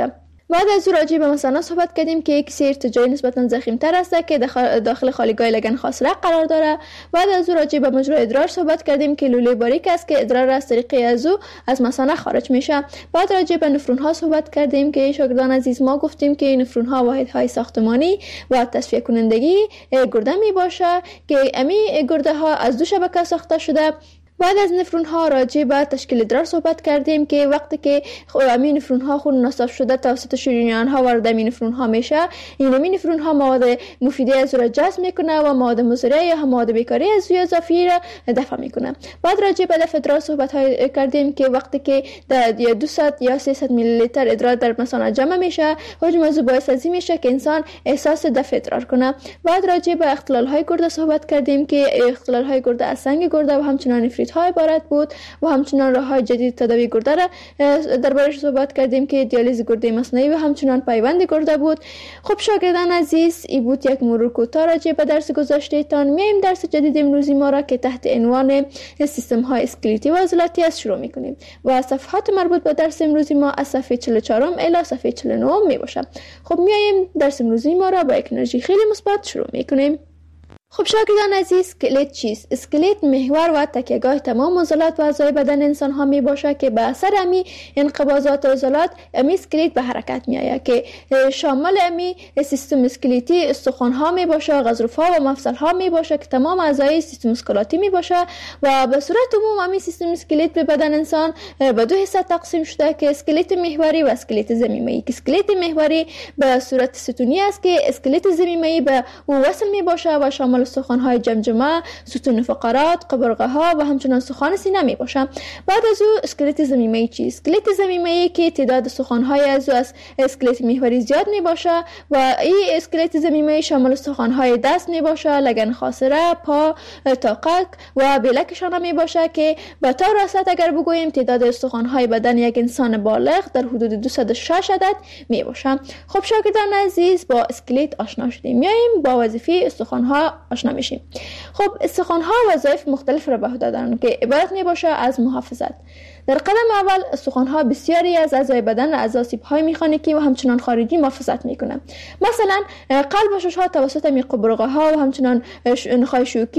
بعد از راجع به مثانه صحبت کردیم که کسی ارتجاعی نسبتا ضخیم‌تر است که داخل خالیگاه لگن خاصره قرار داره. بعد از راجع به مجرا ادرار صحبت کردیم که لوله باریک است که ادرار از طریق از او از مثانه خارج میشه. بعد راجع به نفرون ها صحبت کردیم که شاگردان عزیز ما گفتیم که نفرون ها واحدهای ساختمانی و تصفیه کنندگی گرده می باشه که امی گرده ها از دو شبکه ساخته شده. بعد از نفرون ها راجع به تشکیل ادرار صحبت کردیم که وقتی که امین نفرون ها خون نصف شده توسط شریان ها وارد امین نفرون ها میشه، این امین نفرون ها مواد مفیده از را جذب میکنه و مواد مضره یا مواد بیکاری از روی اضافی را دفع میکنه. بعد راجع به دفع ادرار صحبت کردیم که وقتی که در 200 یا 300 میلی لیتر ادرار در مثانه جمع میشه، حجم از باعث ازی میشه که انسان احساس دفع ادرار کنه. بعد راجع به اختلال های گرده صحبت کردیم که اختلال های گرده از سنگ گرده و همچنان های عبارت بود و همچنان راه‌های جدید تداوی گرده را دربارش صحبت کردیم که دیالیز گرده مصنوعی و همچنان پیوند گرده بود. خب شاگردان عزیز، این بود یک مرور کوتاه راجع به درس گذشته‌تان. میایم درس جدید امروزی ما را که تحت عنوان سیستم های اسکلتی و عضلاتی است شروع می‌کنیم و صفحات مربوط به درس امروزی ما از صفحه 44 الی صفحه 49 میباشد. خب میایم درس امروزی ما را با یک انرژی خیلی مثبت شروع می‌کنیم. خب شاگردان عزیز، اسکلت چیست؟ اسکلت محور و تکیهگاه تمام عضلات و اعضای بدن انسان ها می باشه که به اثر امی انقباضات عضلات امی اسکلت به حرکت می آید که شامل امی سیستم اسکلتی استخوان ها می باشه، غضروف ها و مفصل ها می باشه که تمام اعضای سیستم اسکلاتی می باشه و به صورت عموم امی سیستم اسکلت به بدن انسان به دو حصه تقسیم شده که اسکلت محوری و اسکلت ضمیمه‌ای. که اسکلت محوری به صورت ستونی است که اسکلت ضمیمه‌ای به او وصل می باشه و شامل استخوان‌های جمجمه، ستون فقرات، قبرقه ها و همچنان استخوان سینه می باشند. بعد از او اسکلت ضمیمه‌ای چیست؟ اسکلت ضمیمه‌ای که تعداد استخوان‌های از اسکلت محوری زیاد می باشه و این اسکلت ضمیمه‌ای شامل استخوان‌های دست می باشه، لگن خاصره، پا، طاقک و بلک شانه می باشه که به طور راست اگر بگوییم تعداد استخوان‌های بدن یک انسان بالغ در حدود 206 عدد می باشه. خب شاگردان عزیز، با اسکلت آشنا شدیم. میایم با وظیفه استخوان‌ها آشنا میشیم. خب استخوان‌ها وظایف مختلف را به عهده دارند که عبارت می باشه از محافظت. در قدم اول استخوان‌ها بسیاری از اعضای بدن را از آسیب‌های مکانیکی و همچنان خارجی محافظت می‌کنند. مثلا قلب و شش‌ها توسط قبرقه‌ها و همچنان نخاع شوکی،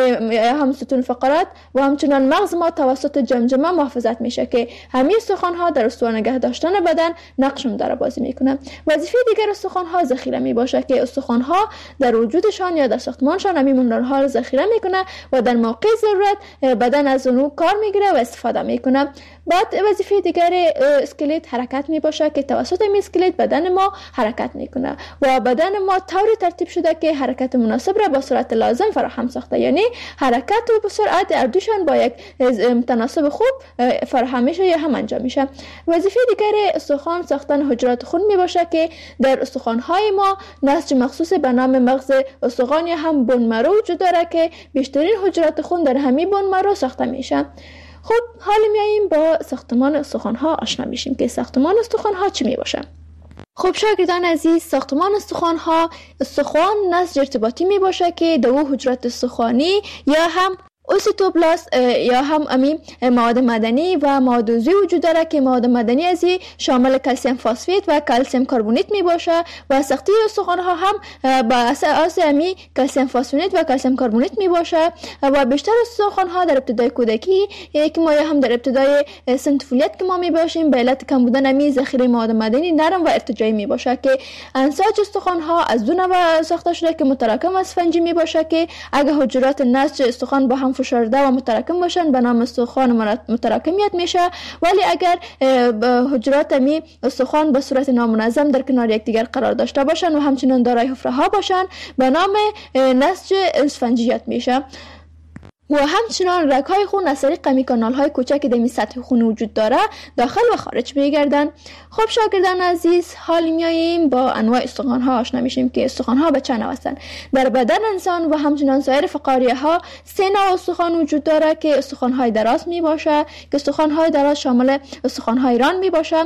هم ستون فقرات و همچنان مغز ما توسط جمجمه محافظت میشه که همین استخوان‌ها در استوار نگه داشتن بدن نقش مدار بازی می‌کنند. وظیفه دیگر استخوان‌ها ذخیره میباشه که استخوان‌ها در وجودشان یا در ساختمانشان همین مینرال‌ها را ذخیره می‌کنه و در موقع ضرورت بدن از اونو کار می‌گیره و استفاده می‌کنه. بعد وظیفه دیگر اسکلت حرکت می باشه که توسط این اسکلت بدن ما حرکت میکنه و بدن ما طوری ترتیب شده که حرکت مناسب را با سرعت لازم فراهم ساخته، یعنی حرکت و سرعت اردوشان با یک تناسب خوب فراهم میشه یا هم انجام میشه. وظیفه دیگر استخوان ساختن حجرات خون می باشه که در استخوان‌های ما نسج مخصوص به نام مغز استخوان یا هم بون مرو وجود داره که بیشترین حجرات خون در همین بون مرو ساخته میشه. خب حالا میاییم با ساختمان استخوان‌ها آشنا میشیم که ساختمان استخوان‌ها چی می باشه. خب شاگردان عزیز، ساختمان استخوان‌ها، استخوان نسج ارتباطی می باشه که دو حجرات استخوانی یا هم اوسیتوبلاست یا هم امی مواد مدنی و مواد عضوی وجود داره که مواد مدنی ازی شامل کلسیم فسفید و کلسیم کربونیت می باشه و ساخته استخوان‌ها هم با اساس امی کلسیم فسفید و کلسیم کربونیت می باشه و بیشتر استخوان‌ها در ابتدای کودکی که ما هم در ابتدای سن طفولیت که ما می باشیم به علت کم بودن امی ذخیره مواد مدنی نرم و ارتجاعی می باشه که انساج استخوان‌ها از دو نوع ساخته شده که متراکم و اسفنجی می باشه که اگه حجرات نسج استخوان با هم فشرده و متراکم باشن به نام استخوان متراکمیت میشه، ولی اگر حجرات می استخوان به صورت نامنظم در کنار یکدیگر قرار داشته باشن و همچنان دارای حفره ها باشن به نام نسج اسفنجیت میشه. و همچنان رگ‌های خون از طریق امی کانال‌های کوچک در سطح خون وجود داره داخل و خارج می‌گردن. خب شاگردان عزیز، حال میاییم با انواع استخوان‌ها آشنا میشیم که استخوان‌ها به چند نوع هستند. در بدن انسان و همچنان سایر فقاریه‌ها 3 نوع استخوان وجود داره که استخوان‌های دراز میباشه که استخوان‌های دراز شامل استخوان‌های ران میباشه.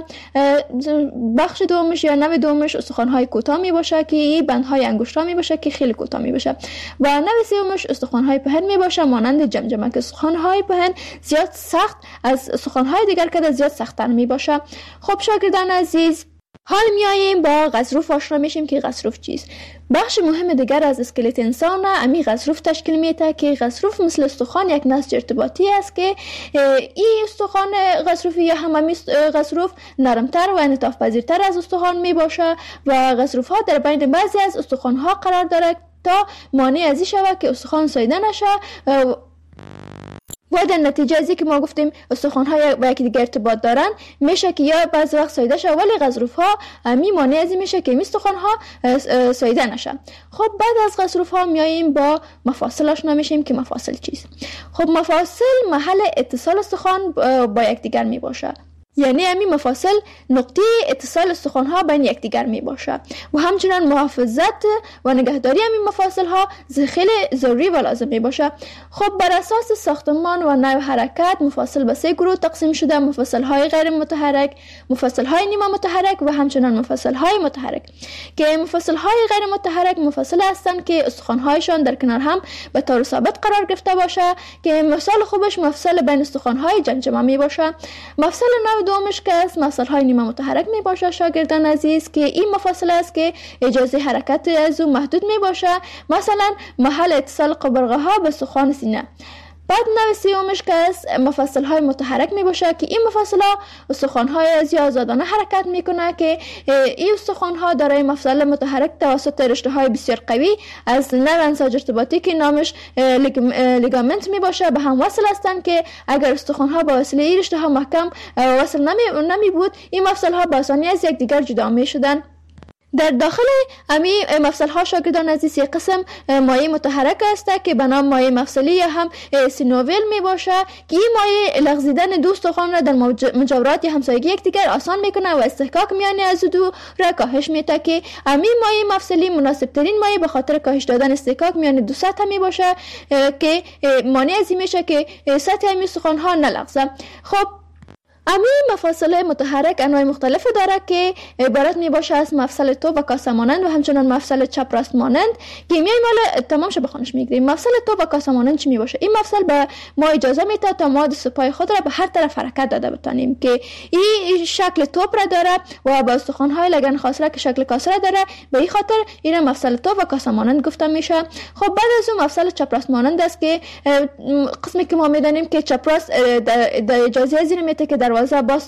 بخش دومش یا نوع دومش استخوان‌های کوتاه میباشه که بندهای انگشت‌ها میباشه که خیلی کوتاه میباشه و نوع سومش استخوان‌های پهن میباشه مانند جمجمه که استخوان‌های پهن زیاد سخت از استخوان‌های دیگر که زیاد سخت‌تر میباشه. خب شاگردان عزیز، حال میاییم با غضروف آشنا میشیم که غضروف چیست. بخش مهم دیگر از اسکلت انسان امی غضروف تشکیل میده که غضروف مثل استخوان یک نسج ارتباطی است که این استخوان غضروفی یا هم غضروف نرمتر و انعطاف پذیرتر از استخوان می باشه و غضروف ها در بین بعضی از استخوان ها قرار داره تا مانع از این شود که استخوان ساییده نشه و در نتیجه از که ما گفتیم استخوان ها با یکی دیگر ارتباط دارن میشه که یا بعض وقت ساییده شه ولی غضروف ها می مانع از این میشه که این استخوان ها ساییده نشه. خب بعد از غضروف ها میاییم با مفاصل آشنا میشیم که مفاصل چیست. خب مفاصل محل اتصال استخوان با یکدیگر می باشه، یعنی همین مفاصل نقطه اتصال استخوان ها بین یکدیگر می باشه و همچنان محافظت و نگهداری همین مفاصل ها خیلی ضروری و لازم می باشه. خب بر اساس ساختمان و نوع حرکت مفاصل به 3 گروه تقسیم شده: مفاصل های غیر متحرک، مفاصل های نیمه متحرک و همچنان مفاصل های متحرک. که مفاصل های غیر متحرک مفاصل هستند که استخوان هایشان در کنار هم به طور ثابت قرار گرفته باشه که مثال خوبش مفصل بین استخوان های جمجمه می باشه. مفصل دومش که از مفصل های نیمه متحرک می باشه شاگردان عزیز که این مفاصل است که اجازه حرکت از او محدود می باشه، مثلا محل اتصال قبرقه ها به استخوان سینه. بعد نوع سومش که از مفاصل های متحرک می باشه که این مفاصل ها استخوان های از آزادانه حرکت می کنه که این استخوان ها دارای مفصل متحرک توسط رشته های بسیار قوی از نوع انساج ارتباطی که نامش لیگامنت می باشه به هم وصل هستند که اگر استخوان ها با وسیله این رشته ها محکم وصل نمی بود این مفصل ها به آسانی از یکدیگر جدا می شدن. در داخل امی مفصل ها شاگردان عزیز یک قسم مایع متحرک است که به نام مایع مفصلی یا هم سینوویل می باشه که این مایع لغزیدن دو استخوان را در مجاورات یا همسایگی یکدیگر آسان میکنه و استحکاک میان از دو را کاهش میده که امی مایع مفصلی مناسب ترین مایع به خاطر کاهش دادن استحکاک میان دو سطح می باشه که مانع از این میشه که سطح امی استخوان ها نلغزه. خب امی مفاصل متحرک انواع مختلف داره که عبارت می باشه از مفصل توپ و کاسه مانند و همچنان مفصل چپ راست مانند که میایم حالا تمام شه بخونش میگیریم. مفصل توپ و کاسه مانند چی می باشه؟ این مفصل به ما اجازه میده تا ما دست پای خود را به هر طرف حرکت داده بتونیم که این شکل توپ را داره و با استخوان های لگن خاصره که شکل کاسه را داره، به این خاطر این مفصل توپ و کاسه مانند گفته میشه. خب بعد از اون مفصل چپ راست مانند است که قسمی که ما میدانیم که چپ راست در اجازه زیر میته که دروازه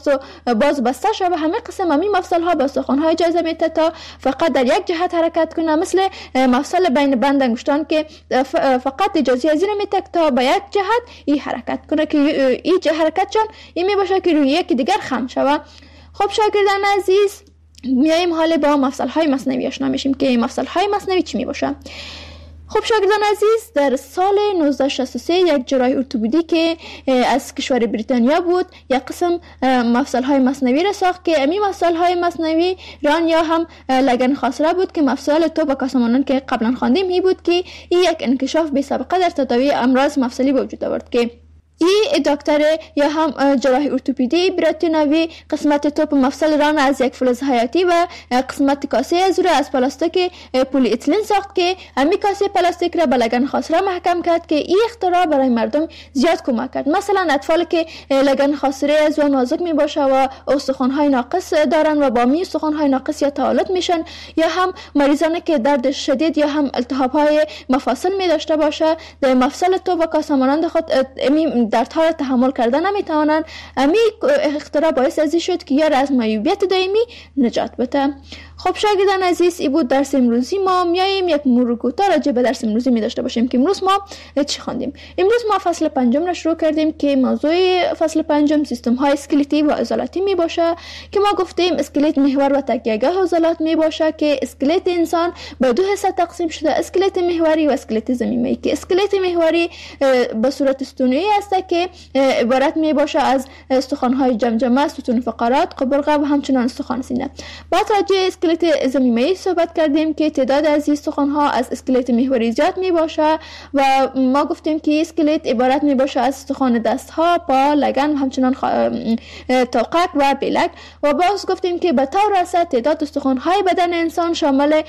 باز بسته شده و همه قسم همین مفصل ها با استخوان های اجازه میده تا فقط در یک جهت حرکت کنه، مثل مفصل بین بند انگشتان که فقط اجازه زیر میده تا به یک جهت این حرکت کنه که این حرکت چون این می باشه که روی یک دیگر خم شود. خب شاگردان عزیز میایم حالا با مفصل های مصنوی آشنا میشیم که مفصل های مصنوی چی می باشه. خب شاگردان عزیز در سال 1963 یک جراح ارتوپدی که از کشور بریتانیا بود یک قسم مفصل های مصنوی را ساخت که امی مفصل های مصنوی ران یا هم لگن خاصره بود که مفصل توپ و کاسه مانند که قبلا خواندیم هی بود که این یک انکشاف بی سابقه در تداوی امراض مفصلی به وجود آورد که این دکتر یا هم جراح ارتوپدی بریتانیایی قسمت توپ مفصل ران از یک فلز حیاتی و قسمت کاسه از رو از پلاستیک پلی اتیلن ساخت که همین کاسه پلاستیک را به لگن خاصره محکم کرد که این اختراع برای مردم زیاد کمک کرد. مثلا اطفال که لگن خاصره از نازک می باشه و استخوان های ناقص دارن و با می استخوان های ناقص یا تعالت میشن یا هم مریضانی که درد شدید یا هم التهاب های مفاصل می داشته باشه در مفصل توپ و کاسه مانند خود دردها را تحمل کردن نمیتوانند. امی اختراع باعث ازی شد که یار از معیوبیت دائمی نجات بده. خب شاگردان عزیز این بود درس امروزی ما. میاییم یک مرور کوتاه راجع به درس امروزی می داشته باشیم که امروز ما چی خواندیم. امروز ما فصل پنجم را شروع کردیم که موضوع فصل پنجم سیستم های اسکلتی و عضلاتی می باشه که ما گفتیم اسکلت محور و تکیه‌گاه عضلات می باشه که اسکلت انسان به دو حصه تقسیم شده، اسکلت محوری و اسکلت زمینی که اسکلت محوری به صورت ستونی است که عبارت می باشه از استخوان های جمجمه، ستون فقرات، قبرقه و همچنان استخوان سینه. بعد راجع اسکلت ضمیمه‌ای صحبت کردیم که تعداد از استخوان‌ها از اسکلت محوری زیاد میباشه و ما گفتیم که اسکلت عبارت میباشه از استخوان دست‌ها، پا، لگن و همچنان توقک و بلک. و باز گفتیم که به طور اصل تعداد استخوان‌های بدن انسان شامل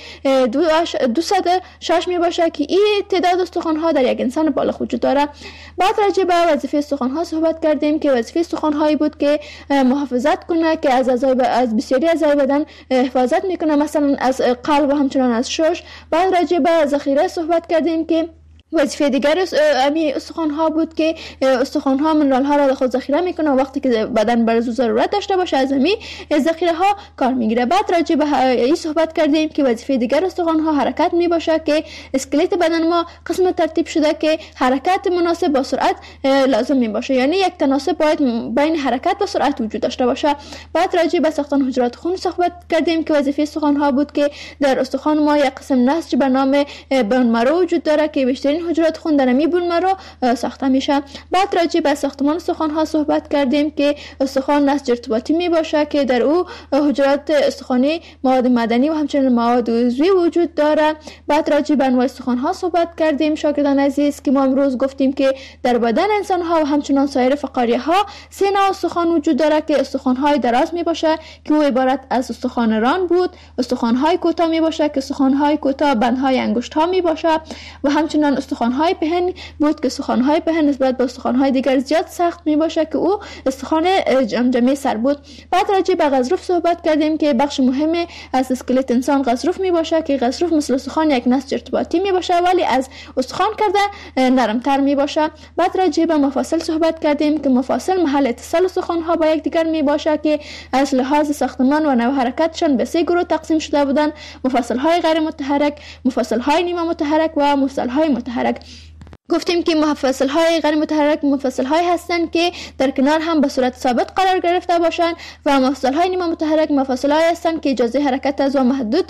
206 میباشه که این تعداد استخوان‌ها در یک انسان بالغ وجود داره. بعد راجع به وظیفه استخوان‌ها صحبت کردیم که وظیفه استخوان‌هایی بود که محافظت کنه، که از بسیاری اعضای بدن حفاظت میکنه، مثلا از قلب و همچنان از شش. بعد راجع به ذخیره صحبت کردیم که وظیفه دیگر استخوان‌ها بود که استخوان‌ها منرال‌ها را در خود ذخیره میکنه و وقتی که بدن برای ضرورت داشته باشه از همین ذخیره‌ها کار میگیره. بعد راجع به این صحبت کردیم که وظیفه دیگر استخوان‌ها حرکت میباشه، که اسکلت بدن ما قسم ترتیب شده که حرکت مناسب با سرعت لازم میباشه، یعنی یک تناسب باید بین حرکت و سرعت وجود داشته باشه. بعد راجع به ساختن حجرات خون صحبت کردیم که وظیفه استخوان‌ها بود که در استخوان ما یک قسم نسج به نام بون مرو وجود داره که بیشترین حجرات خون در می بون مرو ساخته میشه. بعد راجع به ساختمان استخوان ها صحبت کردیم که استخوان نسج ارتباطی می باشه که در او حجرات استخوانی، مواد معدنی و همچنین مواد عضوی وجود داره. بعد راجع به انواع استخوان ها صحبت کردیم شاگردان عزیز که ما امروز گفتیم که در بدن انسان ها و همچنین سایر فقاریه ها 3 نوع استخوان وجود داره که استخوان های دراز می باشه که او عبارت از استخوان ران بود، استخوان های کوتاه می باشه که استخوان های کوتاه بندهای انگشت ها می باشه و همچنین استخوان‌های پهن بود که استخوان‌های پهن نسبت به استخوان‌های دیگر زیاد سخت می‌باشه که او استخوان جمجمه سر بود. بعد راجع به غضروف صحبت کردیم که بخش مهمی از اسکلت انسان غضروف می‌باشه که غضروف مثل استخوان یک نسج ارتباطی می‌باشه ولی از استخوان کرده نرم‌تر می‌باشه. بعد راجع به مفاصل صحبت کردیم که مفاصل محل اتصال استخوان‌ها با یکدیگر می‌باشه که از لحاظ ساختمان و نوع حرکتشان به 3 گروه تقسیم شده بودند: مفاصل‌های غیر متحرک، مفاصل‌های نیمه متحرک و مفاصل‌های متحرک. گفتیم که مفاصل‌های غیر متحرک مفاصل‌هایی هستند که در کنار هم به صورت ثابت قرار گرفته باشند و مفاصل‌های نیمه متحرک مفاصل‌هایی هستند که اجازه حرکت از و محدود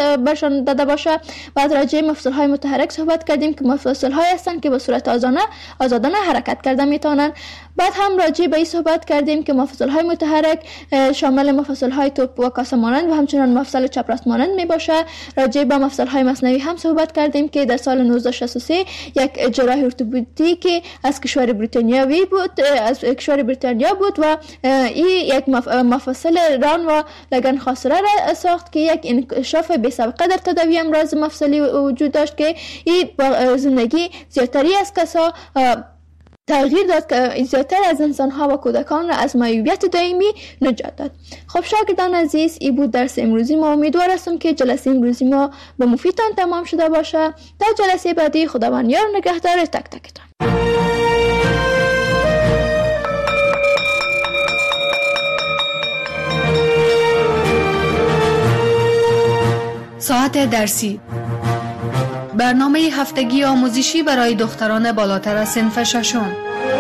داده باشه. بعد راجع به مفاصل‌های متحرک صحبت کردیم که مفاصل‌هایی هستند که به صورت آزادانه حرکت کرده میتونن. بعد هم راجع به این صحبت کردیم که مفاصل‌های متحرک شامل مفاصل‌های توپ و کاسه مانند و همچنین مفصل چپ مانند میباشه. راجع به مفصل‌های مصنوی هم صحبت کردیم که در سال 1963 یک جراح ارتوپدی که از کشور بریتانیا بود و این یک مفصل ران و لگن خاصره را ساخت که یک انکشاف بی سابقه در تداوی امراض مفصلی وجود داشت که این با زندگی زیادتری از کسا تغییر داد که زیادتر از انسان‌ها و کودکان را از معیوبیت دائمی نجات داد. خب شاگردان عزیز، این بود درس امروزی ما. امیدوار هستم که جلسه امروزی ما به مفیدتان تمام شده باشه. تا جلسه بعدی خداوند یار نگهدار تک تکتان. ساعت درسی، برنامه هفتگی آموزشی برای دختران بالاتر از صنف ششم.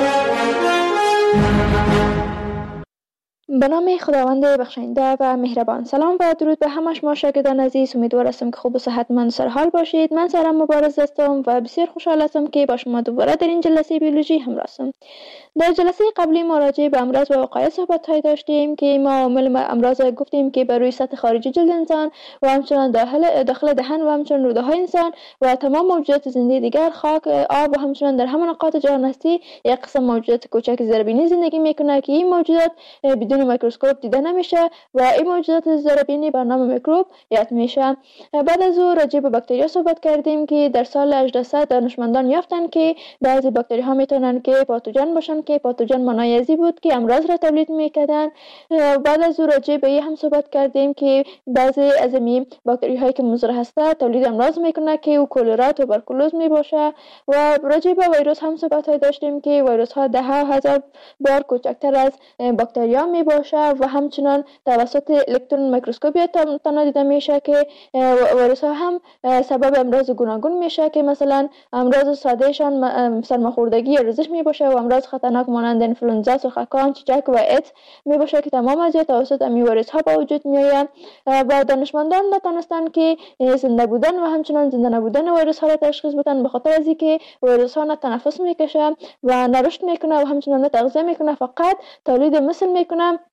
به نام خداوند بخشنده و مهربان. سلام و درود به همه شما شاگردان عزیز. امیدوار هستم که خوب و صحتمند و سرحال باشید. من سارا مبارز هستم و بسیار خوشحال هستم که با شما دوباره در این جلسه بیولوژی همراه هستم. در جلسه قبلی ما راجع به امراض و وقایع صحبت داشتیم که ما عوامل امراض گفتیم که بر روی سطح خارجی جلد انسان و همچنین داخل دهن و همچنین روده های انسان و تمام موجودات زنده دیگر، خاک، آب و همچنین در همه نقاط جهان هستی یک قسم موجودات کوچک زیربینی زندگی میکنه که این موجودات بدون میکروسکوپ دیده نمیشه و این موجودات زیربینی به نام میکروب یاد میشه. بعد از او راجع به باکتریا صحبت کردیم که در سال 1800 دانشمندان یافتن که بعضی باکتری ها میتونن که پاتوژن باشن که پاتوژن معنای ازی بود که امراض را تولید میکردن. بعد از او راجع به این هم صحبت کردیم که بعضی از این باکتری هایی که مضر هسته تولید امراض میکنه که او کلرا، توبرکولوز میباشه. و راجع به ویروس هم صحبت داشتیم که ویروس ها 10,000 بار کوچکتر از باکتریا میباشه و همچنان توسط الکترون میکروسکوپی تنها دیده میشه که ویروس ها هم سبب امراض گوناگون میشه که مثلا امراض ساده شان سرماخوردگی یا ریزش میباشه و امراض خطرناک مانند انفلوئنزا، سوختکان، چیچک و ایدز میباشه که تمام از توسط امی ویروس ها به وجود میآیند. و دانشمندان نتونستن که زنده بودن و همچنان زنده نبودن ویروس ها را تشخیص بدن به خاطر از اینکه ویروس ها نه تنفس میکشه و نه رشد میکنه و همچنان نه تغذیه میکنه، فقط تولید مثل میکنه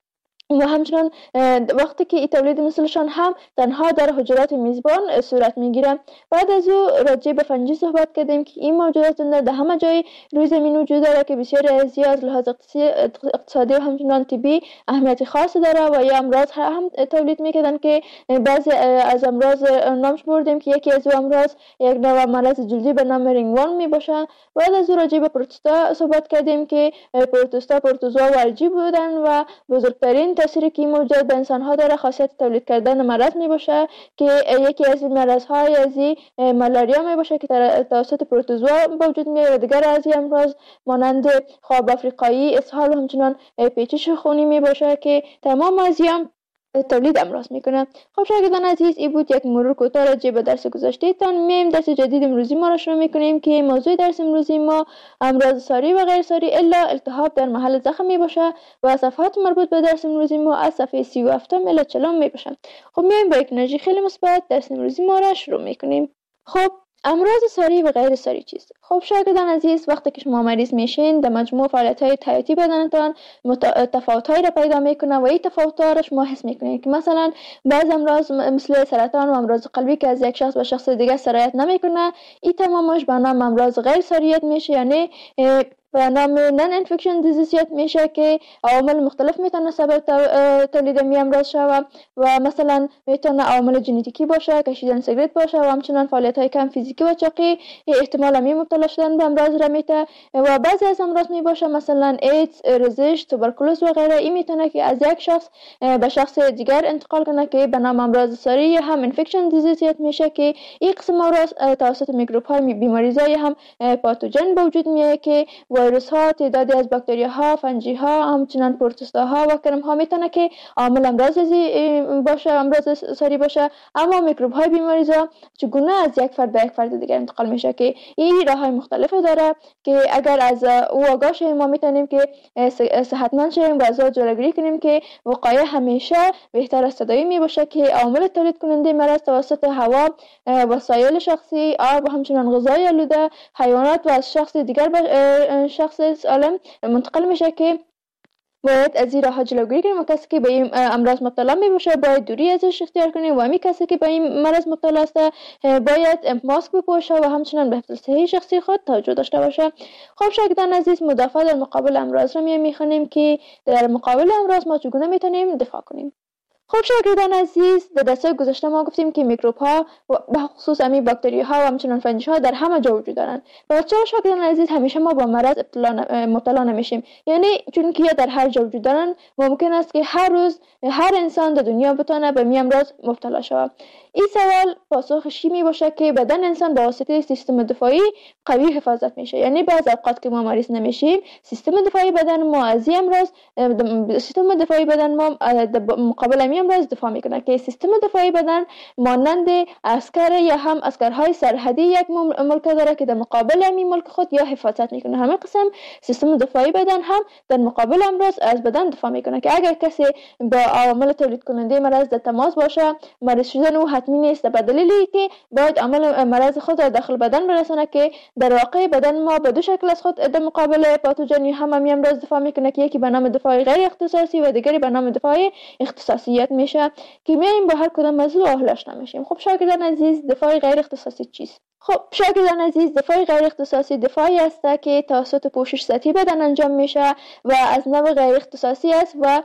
و همچنان وقتی که این تولید مثلشان هم تنها در حجرات میزبان صورت میگیره. بعد از او راجع به فنجی صحبت کردیم که این موجودات در همه جای روی زمین وجود داره که بسیاری از از لحاظ اقتصادی و همچنان طبی اهمیت خاص داره و یا امراض هم تولید میکردن که بعضی از امراض نامش بردیم که یکی از او امراض یک نوع مرض جلدی به نام رینگوان می باشه. بعد از او راجع به پروتوزوا صحبت کردیم که پروتوزوا ورجی بودن و بزرگترین تأثیری که این موجود به انسان ها داره خاصیت تولید کردن مرض می باشه که یکی از این مرض های از ملاریا می باشه که توسط پروتوزوا به وجود میاد و دیگر از این امراض مانند خواب افریقایی، اسهال و همچنان پیچش خونی می باشه که تمام از تولید امراض میکنه. خب شاگردان عزیز، این بود یک مرور کوتاه راجع به درس گذشته تان. میم درس جدید امروزی ما را شروع میکنیم که موضوع درس امروزی ما امراض ساری و غیر ساری الا التهاب در محل زخم می باشه و صفحات مربوط به درس امروزی ما از صفحه 37 الی 40 می باشه. خب میم با یک انرژی خیلی مثبت درس امروزی ما را شروع میکنیم. خب امراض ساری و غیر ساری چیست؟ خب شاگردان عزیز، وقتی که شما مریض میشین در مجموع فعالیت‌های حیاتی بدنتان تفاوت‌هایی را پیدا میکنه و این تفاوت‌ها را شما حس میکنید که مثلا بعض امراض مثل سرطان و امراض قلبی که از یک شخص به شخص دیگه سرایت نمیکنه، این تمامش به نام امراض غیر ساریت میشه، یعنی به نام نان انفکشن دیزیزیت میشه که عوامل مختلف میتونه سبب تولید می امراض شود و مثلا میتونه عوامل ژنتیکی باشه، کشیدن سیگرت باشه و همچنان فعالیت های کم فیزیکی و چاقی احتمال می مبتلا شدن به امراض را میته. و بعضی از امراض می باشه مثلا ایدز، رزش، توبرکولوز و غیره، این میتونه که از یک شخص به شخص دیگر انتقال کنه که به نام امراض ساری یا هم انفکشن دیزیزیت میشه که این قسم امراض توسط میکروب های بیماریزای هم پاتوژن به وجود میاد که ویروس ها، تعدادی از باکتری ها، فنجی ها، همچنان پروتوزوا ها و کرم ها میتونه که عامل امراض باشه، امراض ساری باشه. اما میکروب های بیماریزا چگونه از یک فرد به یک فرد دیگر انتقال میشه که این راه های مختلفی داره که اگر از او آگاه شیم ما میتونیم که صحتمند شیم و از جلوگیری کنیم که وقایع همیشه بهتر از تداوی می باشه که عامل تولید کننده مرض توسط هوا، وسایل شخصی، آب و همچنان غذای آلوده، حیوانات و از شخص دیگر به شخص سالم منتقل میشه که باید از این راه جلوگیری کنیم و کسی که به این امراض مبتلا می باشه باید دوری ازش اختیار کنیم و همی کسی که به این مرض مبتلا است باید ماسک بپوشه و همچنان به حفظ صحی شخصی خود توجه داشته باشه. خب شاگردان عزیز، مدافع در مقابل امراض را میخوانیم که در مقابل امراض ما چگونه میتونیم دفاع کنیم. خب شاگردان عزیز، در درس گذشته ما گفتیم که میکروب ها به خصوص امی باکتری ها و همچنان فنجی ها در همه جا وجود دارند. بچه‌ها شاگردان عزیز، همیشه ما با مرض مبتلا نمیشیم، یعنی چون که در هر جا وجود دارند ممکن است که هر روز هر انسان در دنیا بتونه به می امراض مبتلا شود. این سوال پاسخش می باشه که بدن انسان با واسطه سیستم دفاعی قوی حفاظت میشه، یعنی بعض اوقات که ما مریض نمیشیم سیستم دفاعی بدن ما از این امراض سیستم دفاعی بدن ما مقابل می امراض دفاع میکنه که سیستم دفاعی بدن مانند عسکر یا هم عسکرهای سرحدی یک ملک داره که در مقابل می ملک خود یا حفاظت میکنه. همه قسم سیستم دفاعی بدن هم در مقابل امراض از بدن دفاع میکنه که اگر کسی با عوامل تولید کننده مرض در تماس باشه مریض شدن او حتمی نیست، به دلیلی که باید عامل مرض خود را داخل بدن برسانه که در واقع بدن ما به دو شکل از خود در مقابل پاتوژن یا هم می امراض دفاع میکنه که یکی به نام دفاع غیر اختصاصی و دیگری به نام دفاع اختصاصیت میشه که میایم با هر کدام موضوع آشنا میشیم. خب شاگردان عزیز، دفاع غیر اختصاصی چیست؟ خب شاگردان عزیز، دفاع غیر اختصاصی دفاعی است که توسط پوشش سطحی بدن انجام میشه و از نوع غیر اختصاصی است و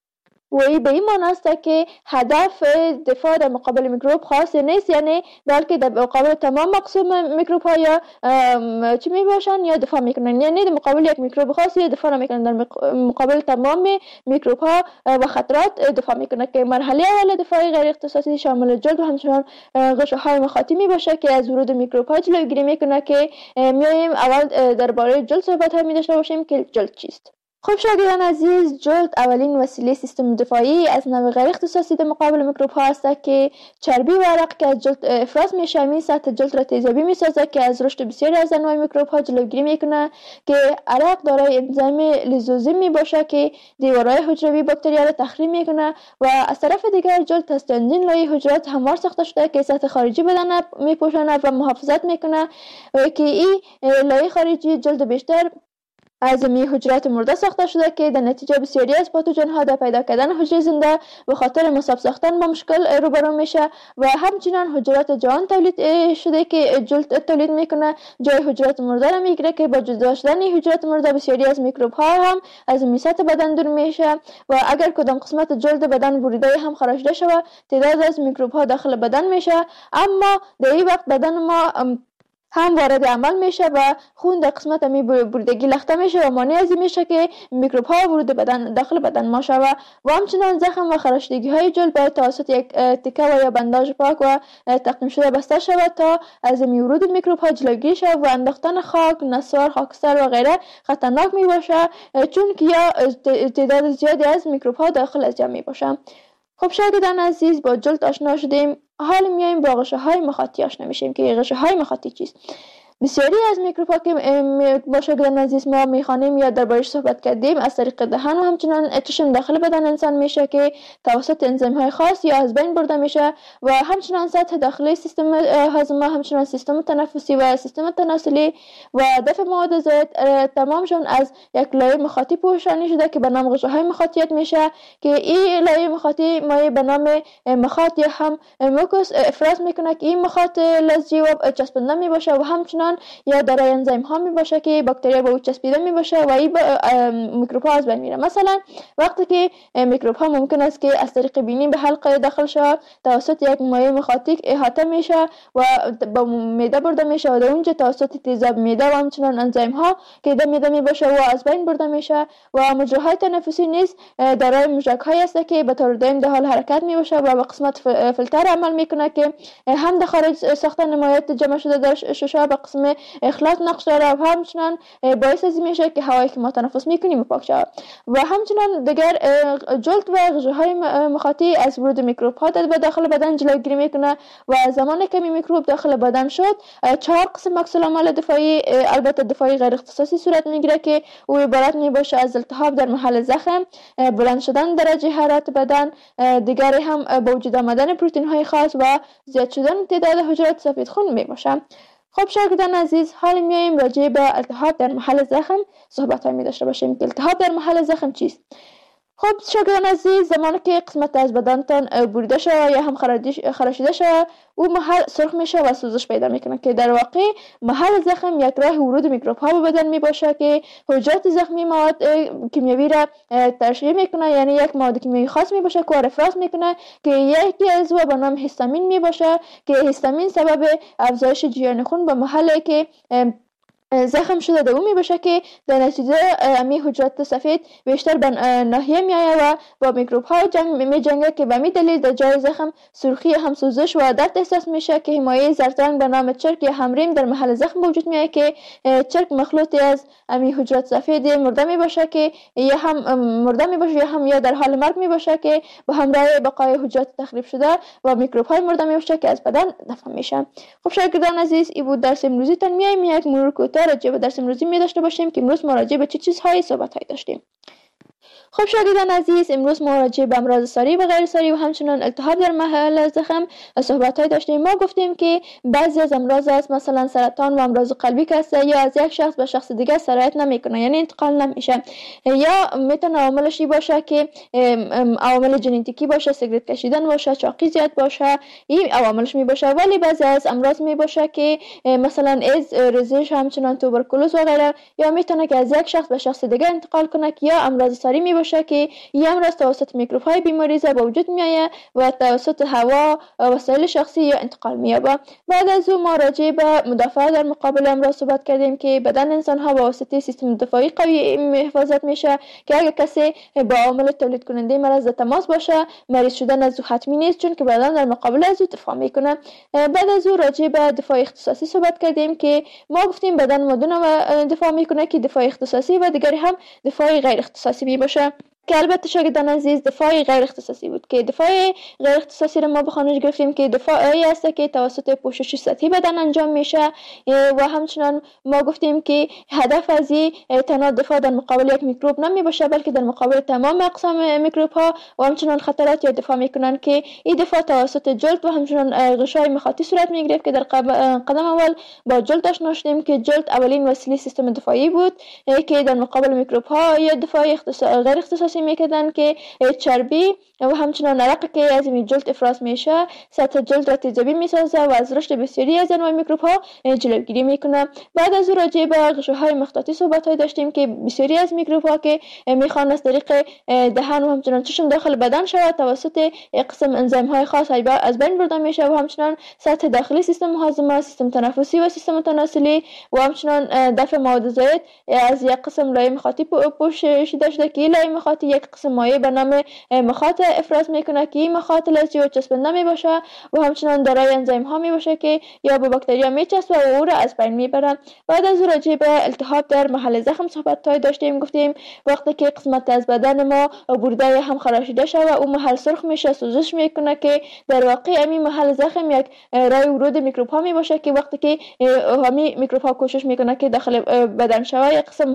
به این معنی است که هدف دفاع در مقابل میکروب خاص نیست، یعنی بلکه در مقابل تمام مقسوم میکروب ها یا چی می باشن یا دفاع میکنن، یعنی در مقابل یک میکروب خاص یا دفاع میکنن، در مقابل تمام میکروب ها و خطرات دفاع میکنن که مرحله اول دفاع غیر اختصاصی شامل جلد و همچنان غشاهای مخاطی می باشه که از ورود میکروب ها جلوگیری میکنه که میایم اول درباره جلد صحبت ها می داشته باشیم که جلد چیست. خب شاگردان عزیز، جلد اولین وسیله سیستم دفاعی از نوع غیر اختصاصی در مقابل میکروب ها است که چربی و عرق که از جلد افراز میشه می سطح جلد را تیزابی میسازه که از رشد بسیاری از انواع میکروب ها جلوگیری میکنه که عرق دارای انزیم لیزوزیم می باشه که دیوارهای حجروی باکتریا را تخریب میکنه و از طرف دیگر جلد از چندین لایه حجرات هموار ساخته شده که سطح خارجی بدن میپوشانه و محافظت میکنه که این لایه خارجی جلد بیشتر از حجرات مرده ساخته شده که در نتیجه بسیاری از پاتوژن ها در پیدا کردن حجره زنده به خاطر مصاب ساختن با مشکل روبرو میشه و همچنین حجرات جان تولید شده که جلد تولید میکنه جای حجرات مرده را میگیره که با جدا شدن حجرات مرده بسیاری از میکروب ها هم از سطح بدن دور میشه و اگر کدام قسمت جلد بدن بریده هم خارجده شود تعداد از میکروب ها داخل بدن میشه، اما در این وقت بدن ما هم وارد عمل میشه و خون در قسمت می بریدگی لخته میشه و مانع از این میشه که میکروب ها ورود بدن داخل بدن ما شود و همچنان زخم و خراشیدگی های جلد باید توسط یک تکه و یا بنداژ پاک و تعقیم شده بسته شود تا از ورود میکروب ها جلوگیری شود و انداختن خاک، نسوار، خاکستر و غیره خطرناک می باشه چون که یا تعداد زیادی از میکروب ها داخل از جمع می باشه. خب شاگردان عزیز، با جلد آشنا شدیم، حالا میایم با غشاهای مخاطی آشنا میشیم که غشاهای مخاطی چیست. بسیاری از میکروب‌ها که با شاگردان عزیز ما میخوانیم یا دربارش صحبت کردیم از طریق دهن و همچنان چشم داخل بدن انسان میشه که توسط انزیم‌های خاص یا از بین برده میشه و همچنان سطح داخلی سیستم هاضمه، همچنان سیستم تنفسی و سیستم تناسلی و دفع مواد زائد تمامشون از یک لایه مخاطی پوشانی شده که به نام غشاهای مخاطیت میشه که این لایه مخاطی مایع به نام مخاط یا هم موکوس افراز میکنه که این مخاط لزجی و چسبنده میباشه و همچنان یا در انزیم ها می باشه که باکتریا به او چسبیده می باشه و این میکروب ها از بین میره. مثلا وقتی که میکروب ها ممکن است که از طریق بینی به حلقه داخل شود توسط یک مایع مخاطی احاطه میشه و با معده برده میشه و در اونجا توسط تیزاب معده و همچنان انزیم ها که در معده می باشه و از بین برده میشه و مجراهای تنفسی نیز دارای موشک هایی است که به طور دائم در حال حرکت می باشه و به قسمت فیلتر عمل میکنه که هم در خارج ساختن مایعات جمع شده در شش به قسم اخلاط نقش داره و همچنان باعث از میشه که هوایی که ما تنفس میکنیم پاک شود و همچنان دیگر جلد و غشاهای مخاطی از ورود میکروب ها در داخل بدن جلوگیری میکنه و زمانی که میکروب داخل بدن شد 4 قسم عکس العمل دفاعی، البته دفاعی غیر اختصاصی صورت میگیره که او عبارت میباشه از التهاب در محل زخم، بلند شدن درجه حرارت بدن، دیگر هم با وجود آمدن پروتئین های خاص و زیاد شدن تعداد حجرات سفید خون میباشه. خب شاگردان عزیز، حالا میایم راجع به التهاب در محل زخم صحبت های می داشته باشیم که التهاب در محل زخم چیست. خب شاگردان عزیز، زمانی که قسمت از بدنتان بریده شود یا هم خراشیده شود او محل سرخ میشه و سوزش پیدا میکنه که در واقع محل زخم یک راه ورود میکروب ها به بدن میباشه که حجرات زخمی مواد کیمیایی را ترشح میکنه، یعنی یک مواد کیمیایی خاص میباشه که افراز میکنه که یکی از به نام هیستامین میباشه که هیستامین سبب افزایش جریان خون به محلی که زخم شده در اون میباشه که در نتیجه امی حجرات سفید بیشتر به ناحیه میآید و با میکروب ها میجنگه که به می دلیل در جای زخم سرخی هم سوزش و درد احساس میشه که مایع زرد به نام چرک یا همریم در محل زخم وجود میآید که چرک مخلوطی از امی حجرات سفید مرده میباشه که یا هم مرده میباشه یا هم یا در حال مرگ میباشه که به همراه بقای حجرات تخریب شده و میکروب های مرده میباشه که از بدن دفع میشه. خب شاگردان عزیز، این بود درس امروزی تان. میایم یک مرور کوتاه راجع به درس امروزی می داشته باشیم که امروز ما راجع به چه چیزهایی صحبت داشتیم. خب شاگردان عزیز، امروز ما راجع به امراض ساری و غیر ساری و همچنان التهاب در محل زخم صحبت داشتیم. ما گفتیم که بعضی از امراض است مثلا سرطان و امراض قلبی که است یا از یک شخص به شخص دیگر سرایت نمیکنه، یعنی انتقال نمیشه، یا میتونه عواملش باشه که عوامل ژنتیکی باشه، سیگرت کشیدن باشه، چاقی زیاد باشه، این عواملش می باشه. ولی بعضی از امراض می باشه که مثلا ایدز، ریزش، همچنان توبرکولوز و غیره، یا میتونه که از یک شخص به شخص دیگر انتقال کنه یا امراض ساری می باشه که این امراض توسط میکروب های بیماریزه به وجود میآید و توسط هوا، وسایل شخصی یا انتقال مییابه. بعد از اون ما راجع به مدافعت در مقابل امراض صحبت کردیم که بدن انسان ها با واسطه سیستم دفاعی قوی حفاظت میشه که اگر کسی با عامل تولید کننده مرض در تماس باشه مریض شدن از او حتمی نیست چون که بدن در مقابل از او دفاع میکنه. بعد از اون راجع به دفاع اختصاصی صحبت کردیم که ما گفتیم بدن مدونه دفاع میکنه که دفاع اختصاصی و دیگری هم دفاع غیر اختصاصی می باشه. که البته شاگردان عزیز دفاع غیر اختصاصی بود که دفاع غیر اختصاصی را ما به خوانش گرفتیم که دفاعی است که توسط پوشش سطحی بدن انجام میشه و همچنان ما گفتیم که هدف از این تنها دفاع در مقابل یک میکروب نمی باشه بلکه در مقابل تمام اقسام میکروب ها و همچنان خطرات یا دفاع میکنن که این دفاع توسط جلد و همچنان غشای مخاطی صورت میگرفت که در قدم اول با جلد آشنا شدیم که جلد اولین وسیله سیستم دفاعی بود که در مقابل میکروب ها یا دفاع غیر اختصاصی میکردن که چربی و همچنان عرق که از این جلد افراز میشه سطح جلد را تیزابی میسازه و از رشد بسیاری از انواع میکروب ها جلوگیری میکنه. بعد از راجع به غشاهای مخاطی صحبت های داشتیم که بسیاری از میکروب ها که میخوان از طریق دهان و همچنان چشم داخل بدن شود توسط قسم انزیم های خاص از بین برده میشه و همچنان سطح داخلی سیستم هاضمه، سیستم تنفسی و سیستم تناسلی و همچنان دفع مواد زائد از یک قسم لایه مخاطی پوشیده شده که لایه مخاطی یک قسم مایع به نام مخاط افراز میکنه که این مخاط لزجی و چسبنده میباشه و همچنان دارای انزیم ها میباشه که یا به باکتریا میچسبه و او را از بین میبره. بعد از راجع به التهاب در محل زخم صحبت داشتیم، گفتیم وقتی که قسمت از بدن ما برده هم خراشیده شده و اون محل سرخ میشه، سوزش میکنه که در واقع همین محل زخم یک راه ورود میکروب ها میباشه که وقتی که همین میکروب ها کوشش میکنه که داخل بدن شود یک قسم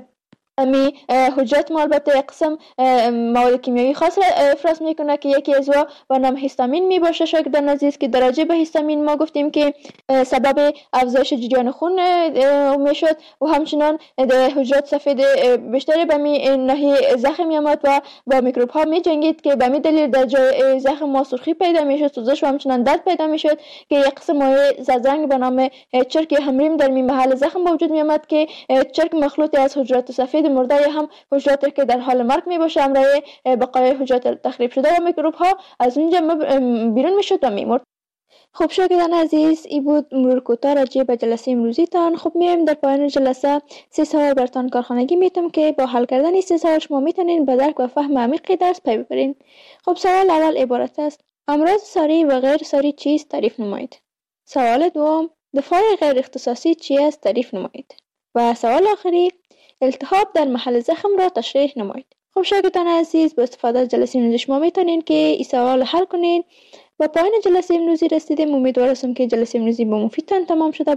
حجرات ما البته قسم مواد کیمیایی خاص را افراز میکنه که یکی از او به نام هیستامین میباشه. شاگردان عزیز که درجه به هیستامین ما گفتیم که سبب افزایش جریان خون میشد و همچنان حجرات سفید بیشتری به ناحیه زخم میامد و با میکروب ها میجنگید که به دلیل در جای زخم ما سرخی پیدا میشد، سوزش و همچنان درد پیدا میشد که یک قسم مایع زرنگ به نام چرک همریم در محل زخم به وجود میامد که چرک مخلوطی از حجرات سفید مرده هم حجراتی که در حال مرگ میباشه همراه بقای حجرات تخریب شده و میکروب ها از اونجا بیرون میشد و میمرد. خب شاگردان عزیز، این بود مرور کوتاه راجع به جلسه امروزی تان. خب میایم در پایان جلسه 3 سوال برتان کارخانگی میتونم که با حل کردن این 3 سوال شما میتونین به درک و فهم عمیق درس پی ببرین. خب سوال اول عبارت است: امراض ساری و غیر ساری چیست؟ تعریف نمایید. سوال دوم: دفاع غیر اختصاصی چی است؟ تعریف نمایید. و سوال آخری: التهاب در محل زخم را تشریح نمایید. خب شاگردان عزیز، با استفاده از جلسه امروزی شما میتونین که این سوال حل کنین. با پایان جلسه امروزی رسیدیم. امیدوار هستم که جلسه امروزی با مفیدتان تمام شده